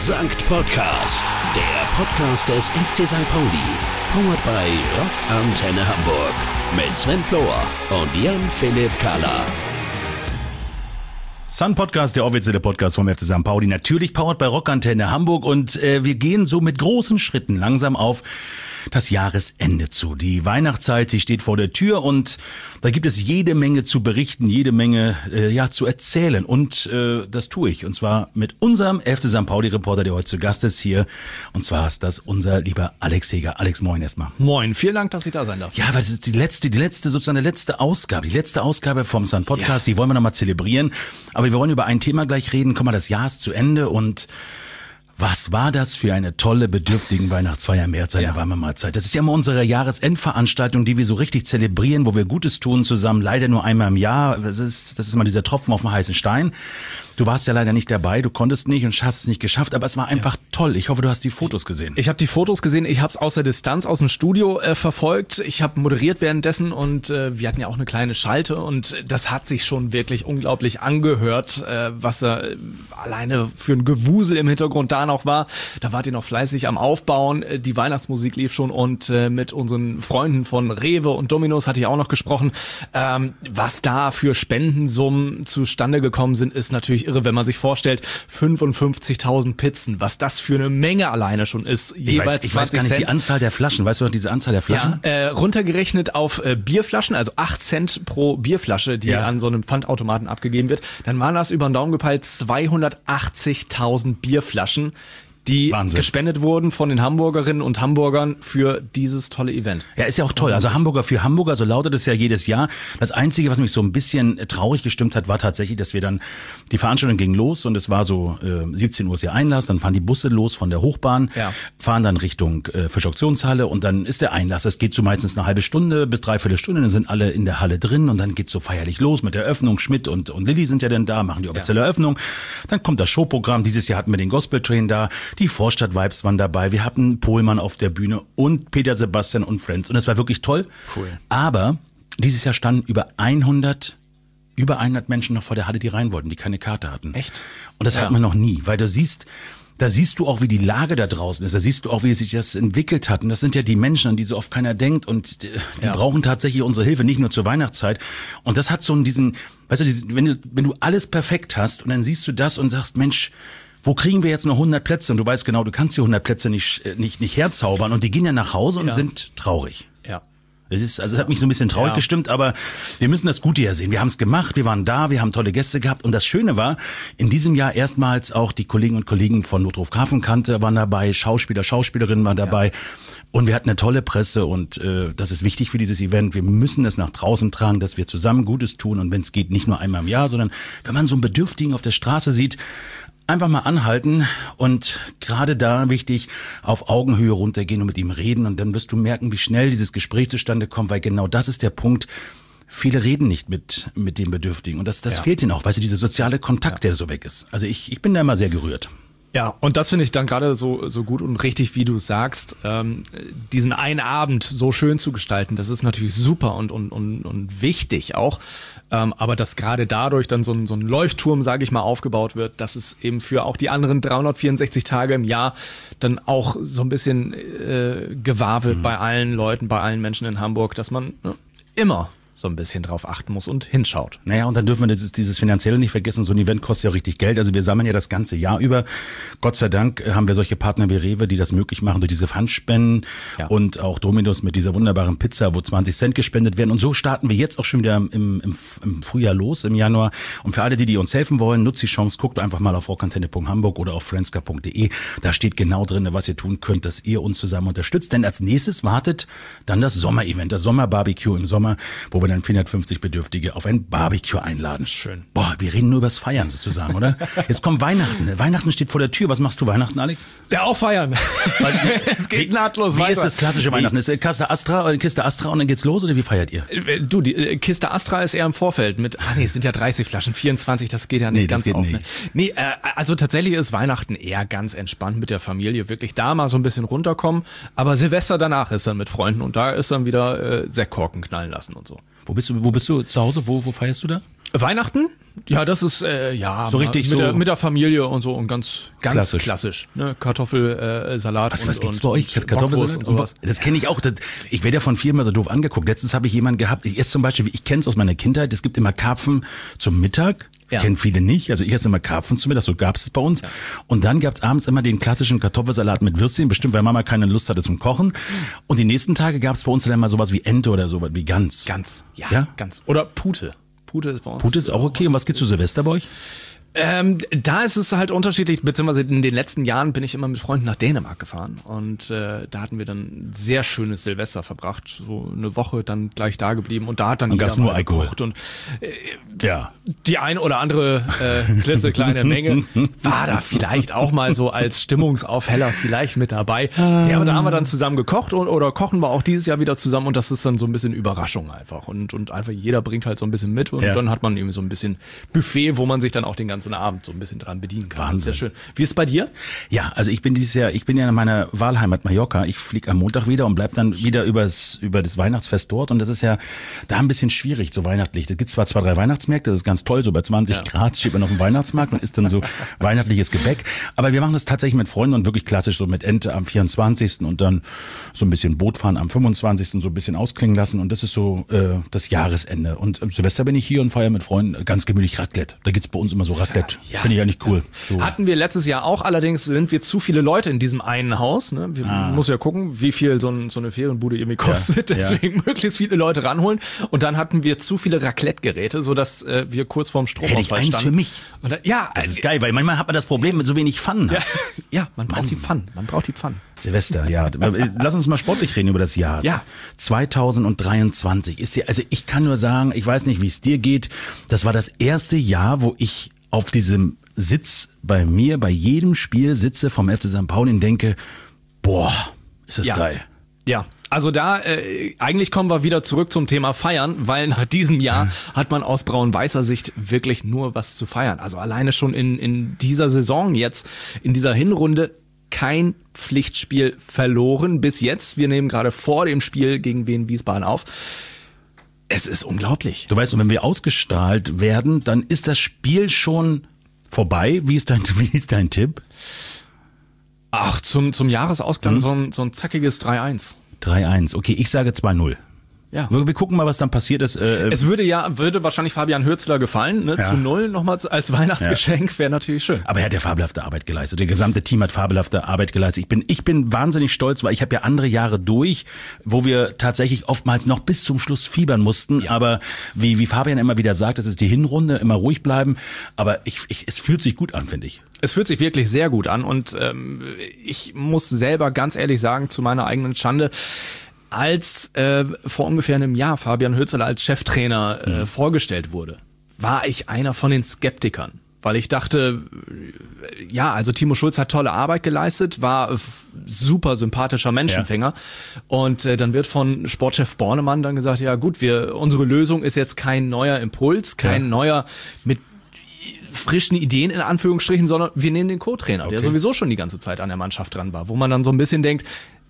Sankt Podcast, der Podcast des FC St. Pauli. Powered by Rock Antenne Hamburg. Mit Sven Flohr und Jan-Philipp Kahler. Sun Podcast, der offizielle Podcast vom FC St. Pauli. Natürlich powered bei Rock Antenne Hamburg. Und wir gehen so mit großen Schritten langsam auf das Jahresende zu. Die Weihnachtszeit, sie steht vor der Tür und da gibt es jede Menge zu berichten, jede Menge zu erzählen. Und das tue ich. Und zwar mit unserem FC St. Pauli-Reporter, der heute zu Gast ist hier. Und zwar ist das unser lieber Alex Heger. Alex, moin erstmal. Moin, vielen Dank, dass ich da sein darf. Ja, weil das ist die letzte Ausgabe vom Sun Podcast. Ja. Die wollen wir nochmal zelebrieren. Aber wir wollen über ein Thema gleich reden. Komm mal, das Jahr ist zu Ende und was war das für eine tolle, bedürftigen Weihnachtsfeier im März, eine warme Mahlzeit. Das ist ja immer unsere Jahresendveranstaltung, die wir so richtig zelebrieren, wo wir Gutes tun zusammen, leider nur einmal im Jahr. Das ist mal dieser Tropfen auf dem heißen Stein. Du warst ja leider nicht dabei, du konntest nicht und hast es nicht geschafft, aber es war einfach toll. Ich hoffe, du hast die Fotos gesehen. Ich habe die Fotos gesehen, ich habe es aus der Distanz, aus dem Studio verfolgt. Ich habe moderiert währenddessen und wir hatten ja auch eine kleine Schalte und das hat sich schon wirklich unglaublich angehört, was alleine für ein Gewusel im Hintergrund da noch war. Da wart ihr noch fleißig am Aufbauen, die Weihnachtsmusik lief schon und mit unseren Freunden von Rewe und Dominos hatte ich auch noch gesprochen. Was da für Spendensummen zustande gekommen sind, ist natürlich irre, wenn man sich vorstellt, 55.000 Pizzen, was das für eine Menge alleine schon ist. Jeweils ich weiß gar nicht, Cent. Die Anzahl der Flaschen, weißt du noch diese Anzahl der Flaschen? Ja, runtergerechnet auf Bierflaschen, also 8 Cent pro Bierflasche, die an so einem Pfandautomaten abgegeben wird, dann waren das über den Daumen gepeilt 280.000 Bierflaschen, die gespendet wurden von den Hamburgerinnen und Hamburgern für dieses tolle Event. Ja, ist ja auch toll. Also Hamburger für Hamburger, so lautet es ja jedes Jahr. Das Einzige, was mich so ein bisschen traurig gestimmt hat, war tatsächlich, dass wir dann, die Veranstaltung ging los und es war so 17 Uhr ist der Einlass, dann fahren die Busse los von der Hochbahn, fahren dann Richtung Fischauktionshalle und dann ist der Einlass. Das geht so meistens eine halbe Stunde bis 3/4 Stunde, dann sind alle in der Halle drin und dann geht's so feierlich los mit der Eröffnung. Schmidt und Lilly sind ja dann da, machen die offizielle Eröffnung. Dann kommt das Showprogramm. Dieses Jahr hatten wir den Gospel Train da. Die Vorstadt-Vibes waren dabei. Wir hatten Pohlmann auf der Bühne und Peter Sebastian und Friends. Und es war wirklich toll. Cool. Aber dieses Jahr standen über 100 Menschen noch vor der Halle, die rein wollten, die keine Karte hatten. Echt? Und das hat man noch nie, weil da siehst du auch, wie die Lage da draußen ist. Da siehst du auch, wie sich das entwickelt hat. Und das sind ja die Menschen, an die so oft keiner denkt. Und die brauchen tatsächlich unsere Hilfe, nicht nur zur Weihnachtszeit. Und das hat so diesen, weißt du, wenn du alles perfekt hast und dann siehst du das und sagst, Mensch, wo kriegen wir jetzt noch 100 Plätze? Und du weißt genau, du kannst die 100 Plätze nicht herzaubern. Und die gehen ja nach Hause und sind traurig. Ja. Es hat mich so ein bisschen traurig gestimmt, aber wir müssen das Gute ja sehen. Wir haben es gemacht, wir waren da, wir haben tolle Gäste gehabt. Und das Schöne war, in diesem Jahr erstmals auch die Kolleginnen und Kollegen von Notruf Grafenkante waren dabei, Schauspielerinnen waren dabei. Und wir hatten eine tolle Presse und das ist wichtig für dieses Event. Wir müssen es nach draußen tragen, dass wir zusammen Gutes tun. Und wenn es geht, nicht nur einmal im Jahr, sondern wenn man so einen Bedürftigen auf der Straße sieht, einfach mal anhalten und gerade da wichtig, auf Augenhöhe runtergehen und mit ihm reden und dann wirst du merken, wie schnell dieses Gespräch zustande kommt, weil genau das ist der Punkt. Viele reden nicht mit den Bedürftigen und das fehlt ihnen auch, weißt du, dieser soziale Kontakt, der so weg ist. Also ich bin da immer sehr gerührt. Ja, und das finde ich dann gerade so gut und richtig, wie du sagst, diesen einen Abend so schön zu gestalten, das ist natürlich super und wichtig auch, aber dass gerade dadurch dann so ein Leuchtturm, sage ich mal, aufgebaut wird, dass es eben für auch die anderen 364 Tage im Jahr dann auch so ein bisschen gewahr wird bei allen Leuten, bei allen Menschen in Hamburg, dass man immer so ein bisschen drauf achten muss und hinschaut. Naja, und dann dürfen wir dieses Finanzielle nicht vergessen. So ein Event kostet ja auch richtig Geld. Also wir sammeln ja das ganze Jahr über. Gott sei Dank haben wir solche Partner wie Rewe, die das möglich machen durch diese Pfandspenden und auch Dominos mit dieser wunderbaren Pizza, wo 20 Cent gespendet werden. Und so starten wir jetzt auch schon wieder im Frühjahr los, im Januar. Und für alle, die uns helfen wollen, nutzt die Chance, guckt einfach mal auf rockantenne.hamburg oder auf friendska.de. Da steht genau drin, was ihr tun könnt, dass ihr uns zusammen unterstützt. Denn als nächstes wartet dann das Sommerevent, das Sommerbarbecue im Sommer, wo wir dann 450 Bedürftige auf ein Barbecue einladen. Schön. Boah, wir reden nur übers Feiern sozusagen, oder? Jetzt kommt Weihnachten. Weihnachten steht vor der Tür. Was machst du Weihnachten, Alex? Ja, auch feiern. Es geht nahtlos weiter. Wie ist das klassische Weihnachten? Ist Kiste Astra und dann geht's los oder wie feiert ihr? Du, die Kiste Astra ist eher im Vorfeld mit, es sind ja 30 Flaschen, 24, das geht ja nicht ganz auf. Nee, also tatsächlich ist Weihnachten eher ganz entspannt mit der Familie, wirklich da mal so ein bisschen runterkommen, aber Silvester danach ist dann mit Freunden und da ist dann wieder Sektkorken knallen lassen und so. Wo bist du zu Hause? Wo feierst du da? Weihnachten? Ja, das ist so richtig mit der Familie und so und ganz klassisch. Ne? Kartoffelsalat was gibt's bei euch? Kartoffelsalat und sowas. Das kenne ich auch. Ich werde ja von vielen mal so doof angeguckt. Letztens habe ich jemanden gehabt, ich esse zum Beispiel, ich kenne es aus meiner Kindheit, es gibt immer Karpfen zum Mittag. Ja. Kennen viele nicht. Also ich esse immer Karpfen zum Mittag, so gab es bei uns. Ja. Und dann gab es abends immer den klassischen Kartoffelsalat mit Würstchen, bestimmt, weil Mama keine Lust hatte zum Kochen. Und die nächsten Tage gab es bei uns dann mal sowas wie Ente oder sowas wie Gans. Gans, ja? Gans. Oder Pute. Pute ist bei uns. Pute ist auch okay. Und was gibt's zu Silvester bei euch? Da ist es halt unterschiedlich, beziehungsweise in den letzten Jahren bin ich immer mit Freunden nach Dänemark gefahren und da hatten wir dann ein sehr schönes Silvester verbracht, so eine Woche dann gleich da geblieben und da hat dann jeder nur Alkohol und die ein oder andere klitzekleine Menge war da vielleicht auch mal so als Stimmungsaufheller vielleicht mit dabei. Ja, aber da haben wir dann zusammen gekocht oder kochen wir auch dieses Jahr wieder zusammen und das ist dann so ein bisschen Überraschung einfach und einfach jeder bringt halt so ein bisschen mit und dann hat man irgendwie so ein bisschen Buffet, wo man sich dann auch den ganzen Abend so ein bisschen dran bedienen kann. Wahnsinn. Sehr schön. Wie ist es bei dir? Ja, also ich bin ja in meiner Wahlheimat Mallorca. Ich fliege am Montag wieder und bleib dann wieder über das Weihnachtsfest dort. Und das ist ja da ein bisschen schwierig, so weihnachtlich. Da gibt zwar 2, 3 Weihnachtsmärkte, das ist ganz toll. So bei 20 Grad steht man auf dem Weihnachtsmarkt und isst dann so weihnachtliches Gebäck. Aber wir machen das tatsächlich mit Freunden und wirklich klassisch so mit Ente am 24. und dann so ein bisschen Bootfahren am 25. so ein bisschen ausklingen lassen. Und das ist so das Jahresende. Und im Silvester bin ich hier und feiere mit Freunden ganz gemütlich Raclette. Da gibt's bei uns immer so Raclette. Ja. Finde ich eigentlich cool. So. Hatten wir letztes Jahr auch, allerdings sind wir zu viele Leute in diesem einen Haus. Ne? Muss ja gucken, wie viel so eine Ferienbude irgendwie kostet. Deswegen möglichst viele Leute ranholen. Und dann hatten wir zu viele Raclette-Geräte, sodass wir kurz vorm Stromausfall standen. Für mich. Und dann, das ist geil, weil manchmal hat man das Problem mit so wenig Pfannen. Ja, man braucht die Pfannen. Silvester, ja. Lass uns mal sportlich reden über das Jahr. Ja. 2023 ist ja, also ich kann nur sagen, ich weiß nicht, wie es dir geht. Das war das erste Jahr, wo ich auf diesem Sitz bei mir, bei jedem Spiel sitze vom FC St. Pauli und denke, boah, ist das geil. Ja, also da eigentlich kommen wir wieder zurück zum Thema Feiern, weil nach diesem Jahr hat man aus braun-weißer Sicht wirklich nur was zu feiern. Also alleine schon in dieser Saison jetzt, in dieser Hinrunde, kein Pflichtspiel verloren bis jetzt. Wir nehmen gerade vor dem Spiel gegen Wien Wiesbaden auf. Es ist unglaublich. Du weißt, wenn wir ausgestrahlt werden, dann ist das Spiel schon vorbei. Wie ist dein Tipp? Ach, zum Jahresausklang so ein zackiges 3-1. 3-1. Okay, ich sage 2-0. Ja. Wir gucken mal, was dann passiert ist. Es würde wahrscheinlich Fabian Hürzeler gefallen, ne? Ja. Zu 0 nochmal als Weihnachtsgeschenk, wäre natürlich schön. Aber er hat ja fabelhafte Arbeit geleistet. Der gesamte Team hat fabelhafte Arbeit geleistet. Ich bin wahnsinnig stolz, weil ich habe ja andere Jahre durch, wo wir tatsächlich oftmals noch bis zum Schluss fiebern mussten. Ja. Aber wie Fabian immer wieder sagt, das ist die Hinrunde, immer ruhig bleiben. Aber es fühlt sich gut an, finde ich. Es fühlt sich wirklich sehr gut an und ich muss selber ganz ehrlich sagen, zu meiner eigenen Schande, als vor ungefähr einem Jahr Fabian Hürzeler als Cheftrainer vorgestellt wurde, war ich einer von den Skeptikern. Weil ich dachte, also Timo Schulz hat tolle Arbeit geleistet, war super sympathischer Menschenfänger. Ja. Und dann wird von Sportchef Bornemann dann gesagt, ja gut, unsere Lösung ist jetzt kein neuer Impuls, kein neuer mit frischen Ideen in Anführungsstrichen, sondern wir nehmen den Co-Trainer, der sowieso schon die ganze Zeit an der Mannschaft dran war, wo man dann so ein bisschen denkt,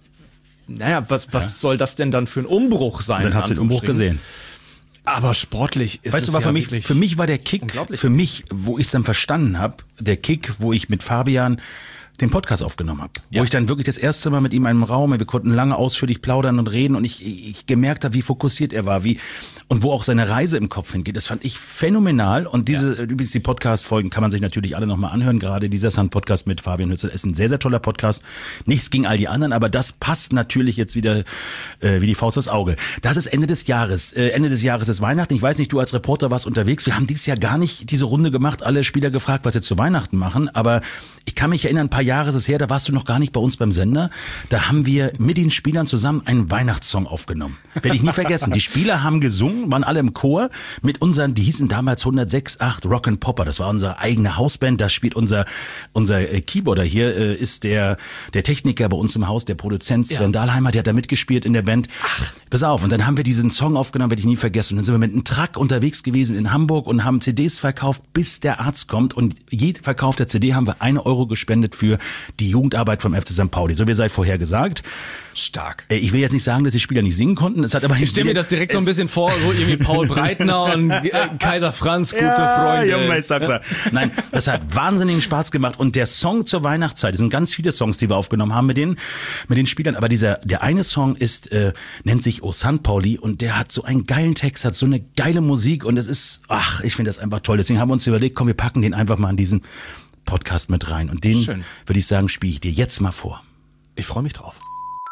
naja, was soll das denn dann für ein Umbruch sein? Dann hast du den Umbruch gesehen. Aber sportlich ist es ja wirklich... Für mich war der Kick, wo ich es dann verstanden habe, der Kick, wo ich mit Fabian den Podcast aufgenommen habe. Wo ich dann wirklich das erste Mal mit ihm in einem Raum, wir konnten lange ausführlich plaudern und reden und ich gemerkt habe, wie fokussiert er war, und wo auch seine Reise im Kopf hingeht. Das fand ich phänomenal und die Podcast-Folgen kann man sich natürlich alle nochmal anhören. Gerade dieser Sun-Podcast mit Fabian Hürzeler ist ein sehr, sehr toller Podcast. Nichts gegen all die anderen, aber das passt natürlich jetzt wieder wie die Faust aufs Auge. Das ist Ende des Jahres. Ende des Jahres ist Weihnachten. Ich weiß nicht, du als Reporter warst unterwegs. Wir haben dieses Jahr gar nicht diese Runde gemacht, alle Spieler gefragt, was sie zu Weihnachten machen, aber ich kann mich erinnern, ein paar Jahre ist es her, da warst du noch gar nicht bei uns beim Sender. Da haben wir mit den Spielern zusammen einen Weihnachtssong aufgenommen. Werde ich nie vergessen. Die Spieler haben gesungen, waren alle im Chor mit unseren, die hießen damals 106.8 Rock'n'Popper. Das war unsere eigene Hausband. Da spielt unser Keyboarder hier, ist der Techniker bei uns im Haus, der Produzent Sven Dahlheimer, der hat da mitgespielt in der Band. Ach, pass auf. Und dann haben wir diesen Song aufgenommen, werde ich nie vergessen. Und dann sind wir mit einem Truck unterwegs gewesen in Hamburg und haben CDs verkauft, bis der Arzt kommt. Und jede verkaufte CD haben wir 1 Euro gespendet für die Jugendarbeit vom FC St. Pauli. So wie seid vorher gesagt. Stark. Ich will jetzt nicht sagen, dass die Spieler nicht singen konnten. Es hat aber Ich stelle mir das direkt so ein bisschen vor, so irgendwie Paul Breitner und Kaiser Franz, gute Freunde. Junge, ist ja klar. Nein, das hat wahnsinnigen Spaß gemacht. Und der Song zur Weihnachtszeit, es sind ganz viele Songs, die wir aufgenommen haben mit den Spielern. Aber der eine Song nennt sich O St. Pauli und der hat so einen geilen Text, hat so eine geile Musik und es ist, ich finde das einfach toll. Deswegen haben wir uns überlegt, komm, wir packen den einfach mal in diesen Podcast mit rein. Und den, würde ich sagen, spiele ich dir jetzt mal vor. Ich freue mich drauf.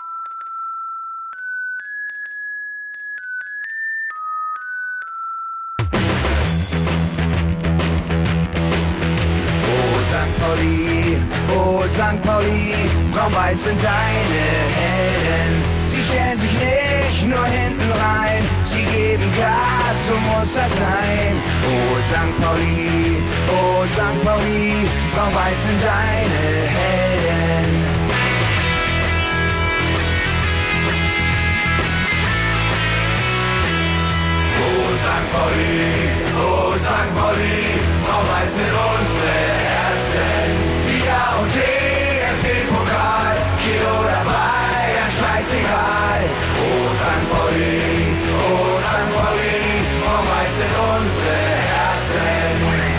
Oh St. Pauli, braun-weiß sind deine Helden. Sie stellen sich nicht nur hinten rein, sie geben Gas, so muss das sein. Oh St. Pauli, braun-weiß sind deine Helden. Oh St. Pauli, braun-weiß sind unsere Herzen. Liga und DFB-Pokal, Kilo dabei, ein scheißegal. Oh St. Pauli, braun-weiß sind unsere Herzen.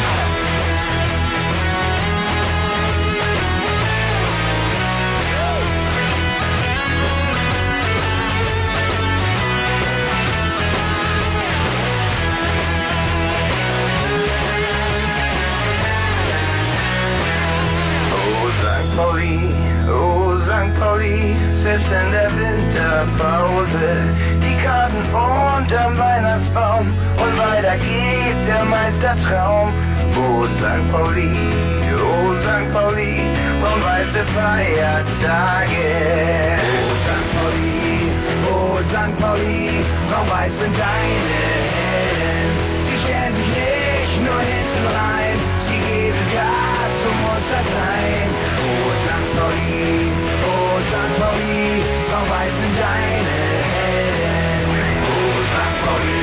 Oh St. Pauli, selbst in der Winterpause, die Karten unterm Weihnachtsbaum und weiter geht der Meistertraum. Oh St. Pauli, braun-weiße Feiertage. Oh St. Pauli, braun-weiß sind deine Helden. Sie stellen sich nicht nur hinten rein, sie geben Gas, so muss das sein. Oh St. Pauli, braun-weiß sind deine Helden. Oh St.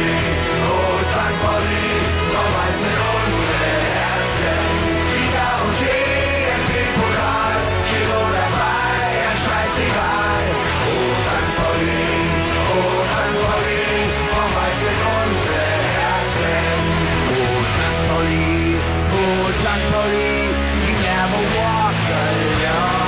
Pauli, braun-weiß sind unsere Herzen. Liga und DFB-Pokal, Kilo dabei, ein scheißegal. Oh St. Pauli, braun-weiß sind unsere Herzen. Oh St. Pauli, you never walk alone.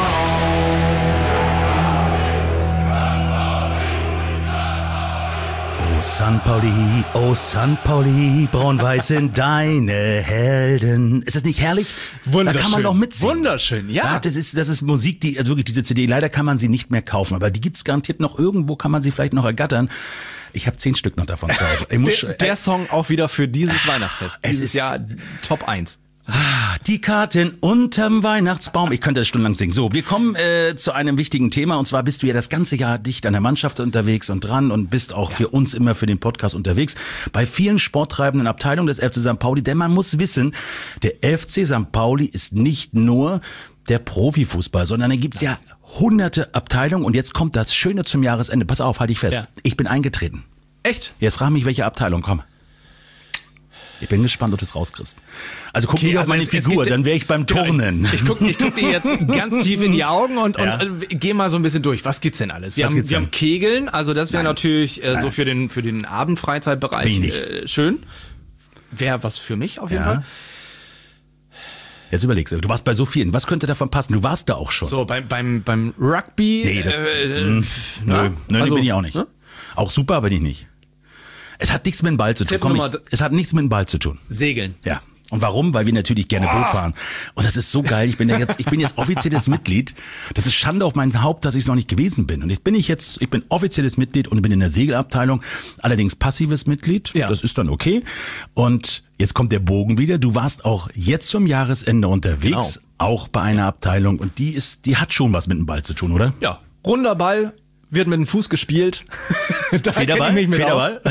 Oh St. Pauli, braun-weiß sind deine Helden. Ist das nicht herrlich? Wunderschön. Da kann man doch mitsingen. Wunderschön, ja. Das ist Musik, die, also wirklich diese CD, leider kann man sie nicht mehr kaufen, aber die gibt's garantiert noch irgendwo, kann man sie vielleicht noch ergattern. Ich habe 10 Stück noch davon zu Hause. Der Song auch wieder für dieses Weihnachtsfest. Dieses Jahr Top 1. Die Karten unterm Weihnachtsbaum. Ich könnte das stundenlang singen. So, wir kommen zu einem wichtigen Thema. Und zwar bist du ja das ganze Jahr dicht an der Mannschaft unterwegs und dran und bist auch für uns immer für den Podcast unterwegs. Bei vielen sporttreibenden Abteilungen des FC St. Pauli. Denn man muss wissen, der FC St. Pauli ist nicht nur der Profifußball, sondern da gibt's ja hunderte Abteilungen. Und jetzt kommt das Schöne zum Jahresende. Pass auf, halte ich fest. Ja. Ich bin eingetreten. Echt? Jetzt frag mich, welche Abteilung, komm. Ich bin gespannt, ob du es rauskriegst. Also guck nicht auf meine Figur, dann wäre ich beim Turnen. Ich guck dir jetzt ganz tief in die Augen und geh mal so ein bisschen durch. Was gibt's denn alles? Wir haben Kegeln, also das wäre natürlich so für den Abendfreizeitbereich schön. Wäre was für mich auf jeden Fall. Jetzt überlegst du warst bei so vielen. Was könnte davon passen? Du warst da auch schon. So, beim Rugby. Nee, also, bin ich auch nicht. Auch super, aber nicht. Es hat nichts mit dem Ball zu tun. Es hat nichts mit dem Ball zu tun. Segeln. Ja. Und warum? Weil wir natürlich gerne Boot fahren. Und das ist so geil. Ich bin jetzt offizielles Mitglied. Das ist Schande auf mein Haupt, dass ich es noch nicht gewesen bin. Und jetzt bin ich bin offizielles Mitglied und bin in der Segelabteilung. Allerdings passives Mitglied. Ja. Das ist dann okay. Und jetzt kommt der Bogen wieder. Du warst auch jetzt zum Jahresende unterwegs. Genau. Auch bei einer Abteilung. Und die hat schon was mit dem Ball zu tun, oder? Ja. Runder Ball. Wird mit dem Fuß gespielt. Da Federball? Ich mich mit Federball?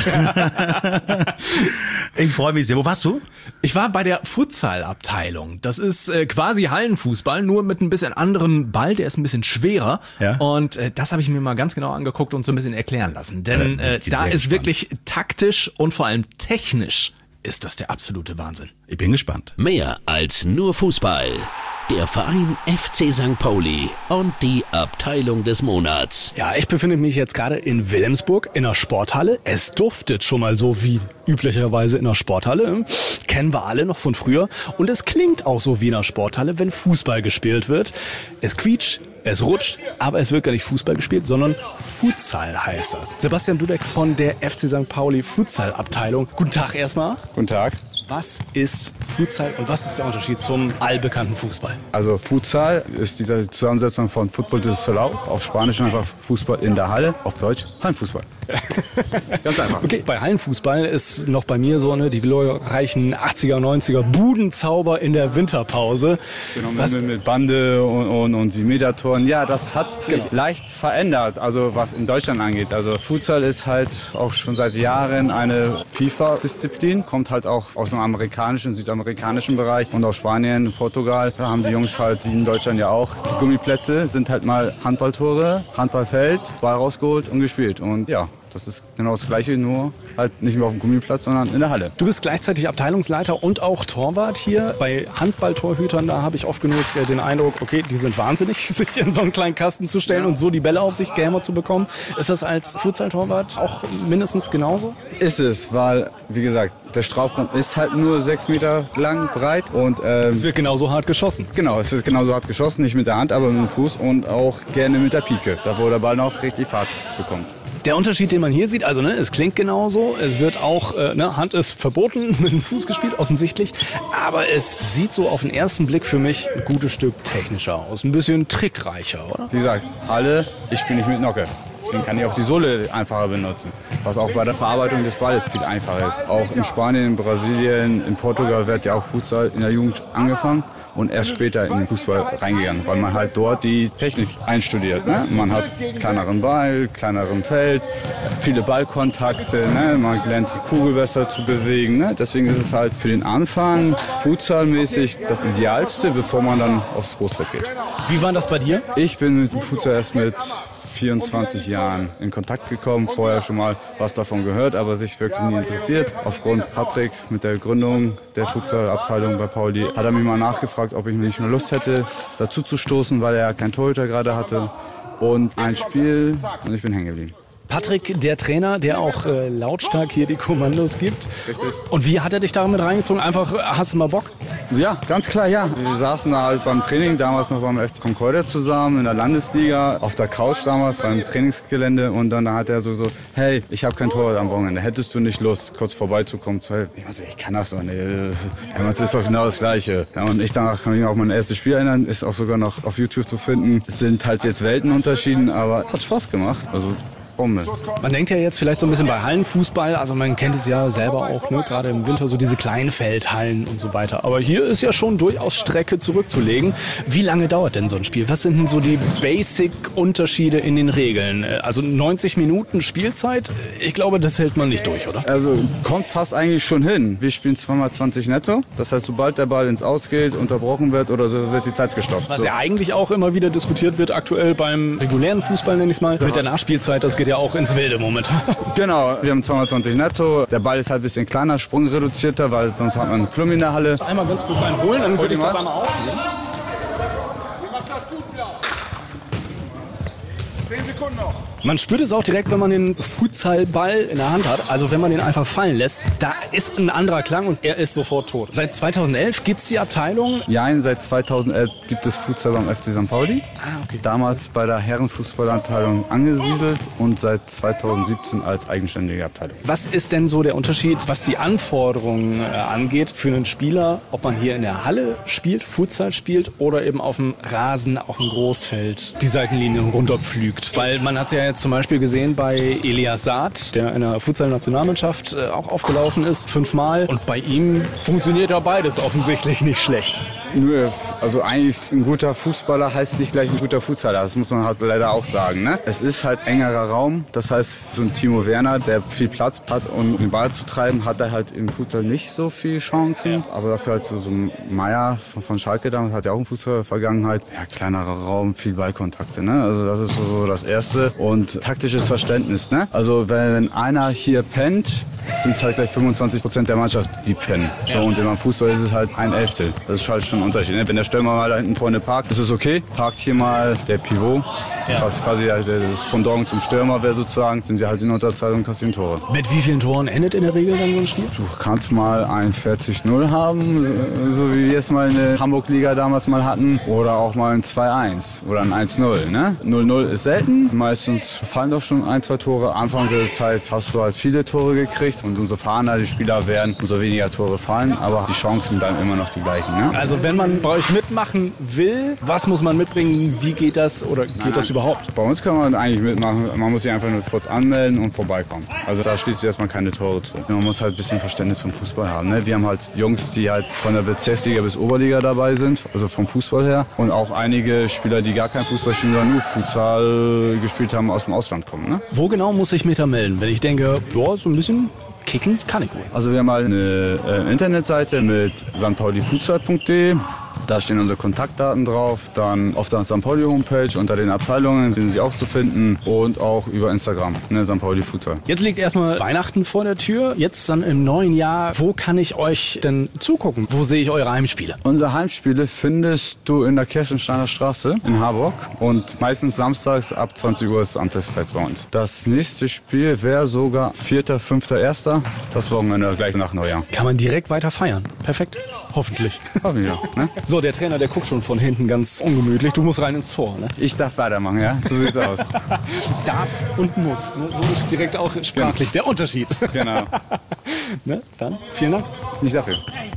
Ich freue mich sehr. Wo warst du? Ich war bei der Futsal-Abteilung. Das ist quasi Hallenfußball, nur mit ein bisschen anderen Ball. Der ist ein bisschen schwerer. Ja. Und das habe ich mir mal ganz genau angeguckt und so ein bisschen erklären lassen. Denn da ist wirklich taktisch und vor allem technisch ist das der absolute Wahnsinn. Ich bin gespannt. Mehr als nur Fußball. der Verein FC St. Pauli und die Abteilung des Monats. Ja, ich befinde mich jetzt gerade in Wilhelmsburg in der Sporthalle. Es duftet schon mal so wie üblicherweise in der Sporthalle. Kennen wir alle noch von früher. Und es klingt auch so wie in der Sporthalle, wenn Fußball gespielt wird. Es quietscht, es rutscht, aber es wird gar nicht Fußball gespielt, sondern Futsal heißt das. Sebastian Dudek von der FC St. Pauli Futsal-Abteilung. Guten Tag erstmal. Guten Tag. Was ist Futsal und was ist der Unterschied zum allbekannten Fußball? Also Futsal ist die Zusammensetzung von Fútbol de Salão, auf Spanisch einfach Fußball in der Halle, auf Deutsch Hallenfußball. Ganz einfach. Okay, bei Hallenfußball ist noch bei mir so die glorreichen 80er, 90er Budenzauber in der Winterpause. Genau, mit Bande und 7-Meter-Toren. Ja, das hat sich leicht verändert, also was in Deutschland angeht. Also Futsal ist halt auch schon seit Jahren eine FIFA-Disziplin, kommt halt auch aus dem amerikanischen, südamerikanischen Bereich und aus Spanien, Portugal. Da haben die Jungs halt, wie in Deutschland ja auch, die Gummiplätze sind halt mal Handballtore, Handballfeld, Ball rausgeholt und gespielt. Und ja, das ist genau das Gleiche, nur halt nicht mehr auf dem Gummiplatz, sondern in der Halle. Du bist gleichzeitig Abteilungsleiter und auch Torwart hier. Bei Handballtorhütern, da habe ich oft genug den Eindruck, okay, die sind wahnsinnig, sich in so einen kleinen Kasten zu stellen und so die Bälle auf sich gehämmert zu bekommen. Ist das als Futsal-Torwart auch mindestens genauso? Ist es, weil, wie gesagt, der Strafraum ist halt nur 6 Meter lang, breit und es wird genauso hart geschossen. Genau, es wird genauso hart geschossen, nicht mit der Hand, aber mit dem Fuß und auch gerne mit der Pike, da wo der Ball noch richtig Fahrt bekommt. Der Unterschied, den man hier sieht, also es klingt genauso, es wird auch, Hand ist verboten, mit dem Fuß gespielt, offensichtlich, aber es sieht so auf den ersten Blick für mich ein gutes Stück technischer aus, ein bisschen trickreicher, oder? Wie gesagt, Halle, ich spiele nicht mit Nocke. Deswegen kann ich auch die Sohle einfacher benutzen, was auch bei der Verarbeitung des Balles viel einfacher ist. Auch in Spanien, in Brasilien, in Portugal wird ja auch Futsal in der Jugend angefangen und erst später in den Fußball reingegangen, weil man halt dort die Technik einstudiert. Ne? Man hat kleineren Ball, kleineren Feld, viele Ballkontakte, ne? Man lernt die Kugel besser zu bewegen. Ne? Deswegen ist es halt für den Anfang futsalmäßig das Idealste, bevor man dann aufs Großfeld geht. Wie war das bei dir? Ich bin mit dem Futsal erst mit 24 Jahren in Kontakt gekommen, vorher schon mal was davon gehört, aber sich wirklich nie interessiert. Aufgrund Patrick mit der Gründung der Futsal-Abteilung bei Pauli hat er mich mal nachgefragt, ob ich nicht mehr Lust hätte, dazu zu stoßen, weil er keinen Torhüter gerade hatte. Und ein Spiel und ich bin hängen geblieben. Patrick, der Trainer, der auch lautstark hier die Kommandos gibt. Richtig. Und wie hat er dich damit reingezogen? Einfach, hast du mal Bock? Ja, ganz klar, ja. Wir saßen da halt beim Training, damals noch beim FC Concordia zusammen, in der Landesliga, auf der Couch damals beim Trainingsgelände. Und dann hat er so, hey, ich habe kein Torwart am Wochenende, hättest du nicht Lust, kurz vorbeizukommen zu helfen? Ich kann das doch nicht, das ist doch genau das Gleiche. Ja, und ich danach kann mich auch mein erstes Spiel erinnern, ist auch sogar noch auf YouTube zu finden. Es sind halt jetzt Weltenunterschieden, aber hat Spaß gemacht. Also Bombe. Man denkt ja jetzt vielleicht so ein bisschen bei Hallenfußball, also man kennt es ja selber auch, gerade im Winter so diese Kleinfeldhallen und so weiter. Aber hier ist ja schon durchaus Strecke zurückzulegen. Wie lange dauert denn so ein Spiel? Was sind denn so die Basic-Unterschiede in den Regeln? Also 90 Minuten Spielzeit, ich glaube, das hält man nicht durch, oder? Also kommt fast eigentlich schon hin. Wir spielen 2x20 netto. Das heißt, sobald der Ball ins Aus geht, unterbrochen wird oder so, wird die Zeit gestoppt. Was ja eigentlich auch immer wieder diskutiert wird aktuell beim regulären Fußball, nenne ich es mal. Mit der Nachspielzeit, das geht ja auch ins Wilde momentan. Genau, wir haben 220 netto. Der Ball ist halt ein bisschen kleiner, sprungreduzierter, weil sonst hat man einen Klum in der Halle. Einmal ganz kurz einholen, dann würde ich das einmal aufnehmen. 10 Sekunden noch. Man spürt es auch direkt, wenn man den Futsalball in der Hand hat. Also wenn man den einfach fallen lässt, da ist ein anderer Klang und er ist sofort tot. Seit 2011 gibt es die Abteilung. Ja, seit 2011 gibt es Futsal beim FC St. Pauli. Okay. Damals bei der Herrenfußballabteilung angesiedelt und seit 2017 als eigenständige Abteilung. Was ist denn so der Unterschied, was die Anforderungen angeht für einen Spieler, ob man hier in der Halle spielt, Futsal spielt oder eben auf dem Rasen, auf dem Großfeld die Seitenlinien runterpflügt? Weil man hat es ja jetzt zum Beispiel gesehen bei Elias Saad, der in der Futsal-Nationalmannschaft auch aufgelaufen ist, 5-mal. Und bei ihm funktioniert ja beides offensichtlich nicht schlecht. Nö, also eigentlich ein guter Fußballer heißt nicht gleich ein guter Futsaler. Das muss man halt leider auch sagen. Ne? Es ist halt engerer Raum. Das heißt, so ein Timo Werner, der viel Platz hat, um den Ball zu treiben, hat er halt im Futsal nicht so viele Chancen. Aber dafür halt so ein Meier von Schalke damals, hat ja auch eine Futsal-Vergangenheit. Ja, kleinerer Raum, viel Ballkontakte. Ne? Also das ist so das Erste. Erste. Und taktisches Verständnis, ne? Also wenn einer hier pennt, sind es halt gleich 25% der Mannschaft, die pennen. So, und im Fußball ist es halt 1/11. Das ist halt schon ein Unterschied. Ne? Wenn der Stürmer mal da hinten vorne parkt, ist es okay. Parkt hier mal der Pivot, was quasi das Pendant zum Stürmer wäre sozusagen, sind sie halt in Unterzahl und kassieren Tore. Mit wie vielen Toren endet in der Regel dann so ein Spiel? Du kannst mal ein 40-0 haben, so wie wir es mal in der Hamburg-Liga damals mal hatten. Oder auch mal ein 2-1 oder ein 1-0. Ne? 0-0 ist selten. Meistens fallen doch schon 1-2 Tore. Anfangs der Zeit hast du halt viele Tore gekriegt. Und umso erfahrener die Spieler werden, umso weniger Tore fallen. Aber die Chancen bleiben immer noch die gleichen. Ne? Also wenn man bei euch mitmachen will, was muss man mitbringen? Wie geht das oder geht das überhaupt? Bei uns kann man eigentlich mitmachen. Man muss sich einfach nur kurz anmelden und vorbeikommen. Also da schließt erstmal keine Tore zu. Man muss halt ein bisschen Verständnis vom Fußball haben. Ne? Wir haben halt Jungs, die halt von der Bezirksliga bis Oberliga dabei sind, also vom Fußball her. Und auch einige Spieler, die gar kein Fußball spielen, sondern nur Futsal gespielt haben, aus dem Ausland kommen. Ne? Wo genau muss ich mich da melden? Wenn ich denke, boah, so ein bisschen kicken kann ich wohl. Also wir haben mal eine Internetseite mit stpauli-futsal.de. Da stehen unsere Kontaktdaten drauf. Dann auf der St. Pauli Homepage unter den Abteilungen sind sie auch zu finden und auch über Instagram, ne, St. Pauli Futsal. Jetzt liegt erstmal Weihnachten vor der Tür. Jetzt dann im neuen Jahr. Wo kann ich euch denn zugucken? Wo sehe ich eure Heimspiele? Unsere Heimspiele findest du in der Kirchensteiner Straße in Harburg und meistens samstags ab 20 Uhr ist Amteszeit bei uns. Das nächste Spiel wäre sogar 4., 5., 1. Das Wochenende gleich nach Neujahr. Kann man direkt weiter feiern. Perfekt. Hoffentlich. Ja, ne? So, der Trainer, der guckt schon von hinten ganz ungemütlich. Du musst rein ins Tor, ne? Ich darf weitermachen, ja? So sieht's aus. Darf und muss. Ne? So ist direkt auch sprachlich der Unterschied. Genau. Ne? Dann, vielen Dank. Nicht dafür.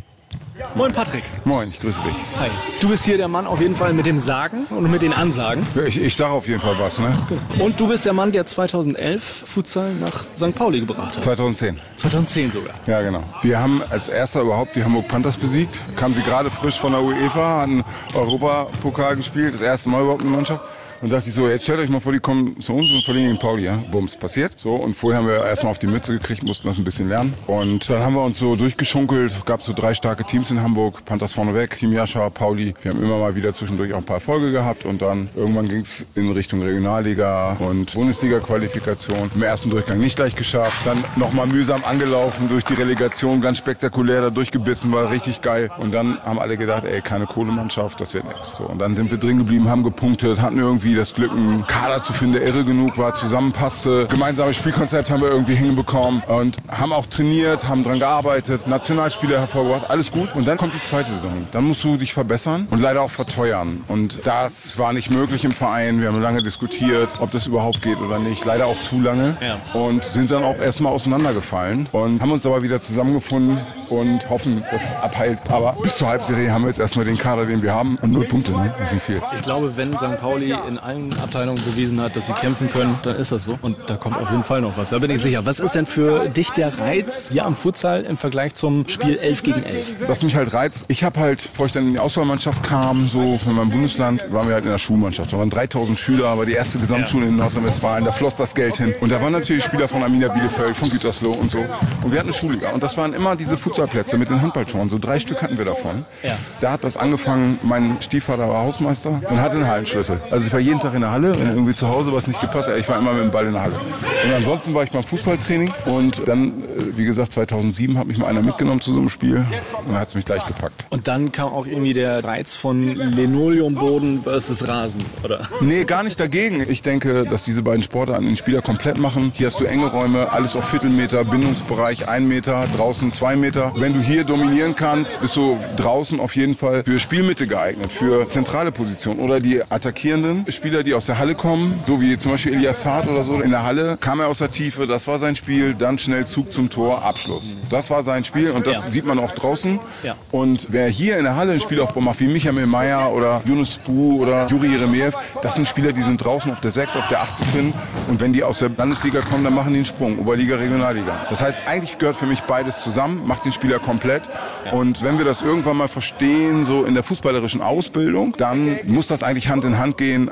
Moin Patrick. Moin, ich grüße dich. Hi. Du bist hier der Mann auf jeden Fall mit dem Sagen und mit den Ansagen. Ja, ich sage auf jeden Fall was, ne? Und du bist der Mann, der 2011 Futsal nach St. Pauli gebracht hat. 2010. 2010 sogar. Ja, genau. Wir haben als erster überhaupt die Hamburg Panthers besiegt. Kamen sie gerade frisch von der UEFA, hatten Europapokal gespielt, das erste Mal überhaupt eine Mannschaft. Und dachte ich so, jetzt stellt euch mal vor, die kommen zu uns und verlieren gegen Pauli, ja. Bums, passiert. So, und vorher haben wir erstmal auf die Mütze gekriegt, mussten das ein bisschen lernen. Und dann haben wir uns so durchgeschunkelt, gab so 3 starke Teams in Hamburg, Panthers vorneweg, Team Jascha, Pauli. Wir haben immer mal wieder zwischendurch auch ein paar Erfolge gehabt und dann irgendwann ging es in Richtung Regionalliga und Bundesliga-Qualifikation. Im ersten Durchgang nicht gleich geschafft, dann nochmal mühsam angelaufen durch die Relegation, ganz spektakulär da durchgebissen, war richtig geil. Und dann haben alle gedacht, ey, keine Kohlemannschaft, das wird nichts. So, und dann sind wir drin geblieben, haben gepunktet, hatten irgendwie das Glück, einen Kader zu finden, der irre genug war, zusammenpasste. Gemeinsames Spielkonzept haben wir irgendwie hinbekommen und haben auch trainiert, haben dran gearbeitet, Nationalspieler hervorgebracht, alles gut. Und dann kommt die zweite Saison. Dann musst du dich verbessern und leider auch verteuern. Und das war nicht möglich im Verein. Wir haben lange diskutiert, ob das überhaupt geht oder nicht. Leider auch zu lange. Ja. Und sind dann auch erstmal auseinandergefallen und haben uns aber wieder zusammengefunden und hoffen, dass es abheilt. Aber bis zur Halbserie haben wir jetzt erstmal den Kader, den wir haben. Und 0 Punkte, ne? Das ist nicht viel. Ich glaube, wenn St. Pauli in allen Abteilungen bewiesen hat, dass sie kämpfen können, dann ist das so. Und da kommt auf jeden Fall noch was. Da bin ich sicher. Was ist denn für dich der Reiz hier am Futsal im Vergleich zum Spiel 11 gegen 11? Was mich halt reizt, ich habe halt, bevor ich dann in die Auswahlmannschaft kam, so von meinem Bundesland, waren wir halt in der Schulmannschaft. Da waren 3000 Schüler, war die erste Gesamtschule in Nordrhein-Westfalen, da floss das Geld hin. Und da waren natürlich Spieler von Arminia Bielefeld, von Gütersloh und so. Und wir hatten eine Schulliga. Und das waren immer diese Futsalplätze mit den Handballtoren. So 3 Stück hatten wir davon. Ja. Da hat das angefangen, mein Stiefvater war Hausmeister und hatte einen Hallenschlüssel. Also ich war jeden Tag in der Halle, wenn irgendwie zu Hause was nicht gepasst hat. Ich war immer mit dem Ball in der Halle. Und ansonsten war ich beim Fußballtraining und dann, wie gesagt, 2007 hat mich mal einer mitgenommen zu so einem Spiel und dann hat es mich gleich gepackt. Und dann kam auch irgendwie der Reiz von Linoleumboden versus Rasen, oder? Nee, gar nicht dagegen. Ich denke, dass diese beiden Sportarten den Spieler komplett machen. Hier hast du enge Räume, alles auf Viertelmeter, Bindungsbereich 1 Meter, draußen 2 Meter. Wenn du hier dominieren kannst, bist du draußen auf jeden Fall für Spielmitte geeignet, für zentrale Positionen oder die attackierenden Spieler, die aus der Halle kommen, so wie zum Beispiel Elias Hart oder so. In der Halle kam er aus der Tiefe, das war sein Spiel, dann schnell Zug zum Tor, Abschluss. Das war sein Spiel und das sieht man auch draußen. Ja. Und wer hier in der Halle einen Spielaufbau macht, wie Michael Meyer oder Yunus Bu oder Juri Jeremejew, das sind Spieler, die sind draußen auf der 6, auf der 8 zu finden. Und wenn die aus der Landesliga kommen, dann machen die einen Sprung, Oberliga, Regionalliga. Das heißt, eigentlich gehört für mich beides zusammen, macht den Spieler komplett. Ja. Und wenn wir das irgendwann mal verstehen, so in der fußballerischen Ausbildung, dann muss das eigentlich Hand in Hand gehen. Aber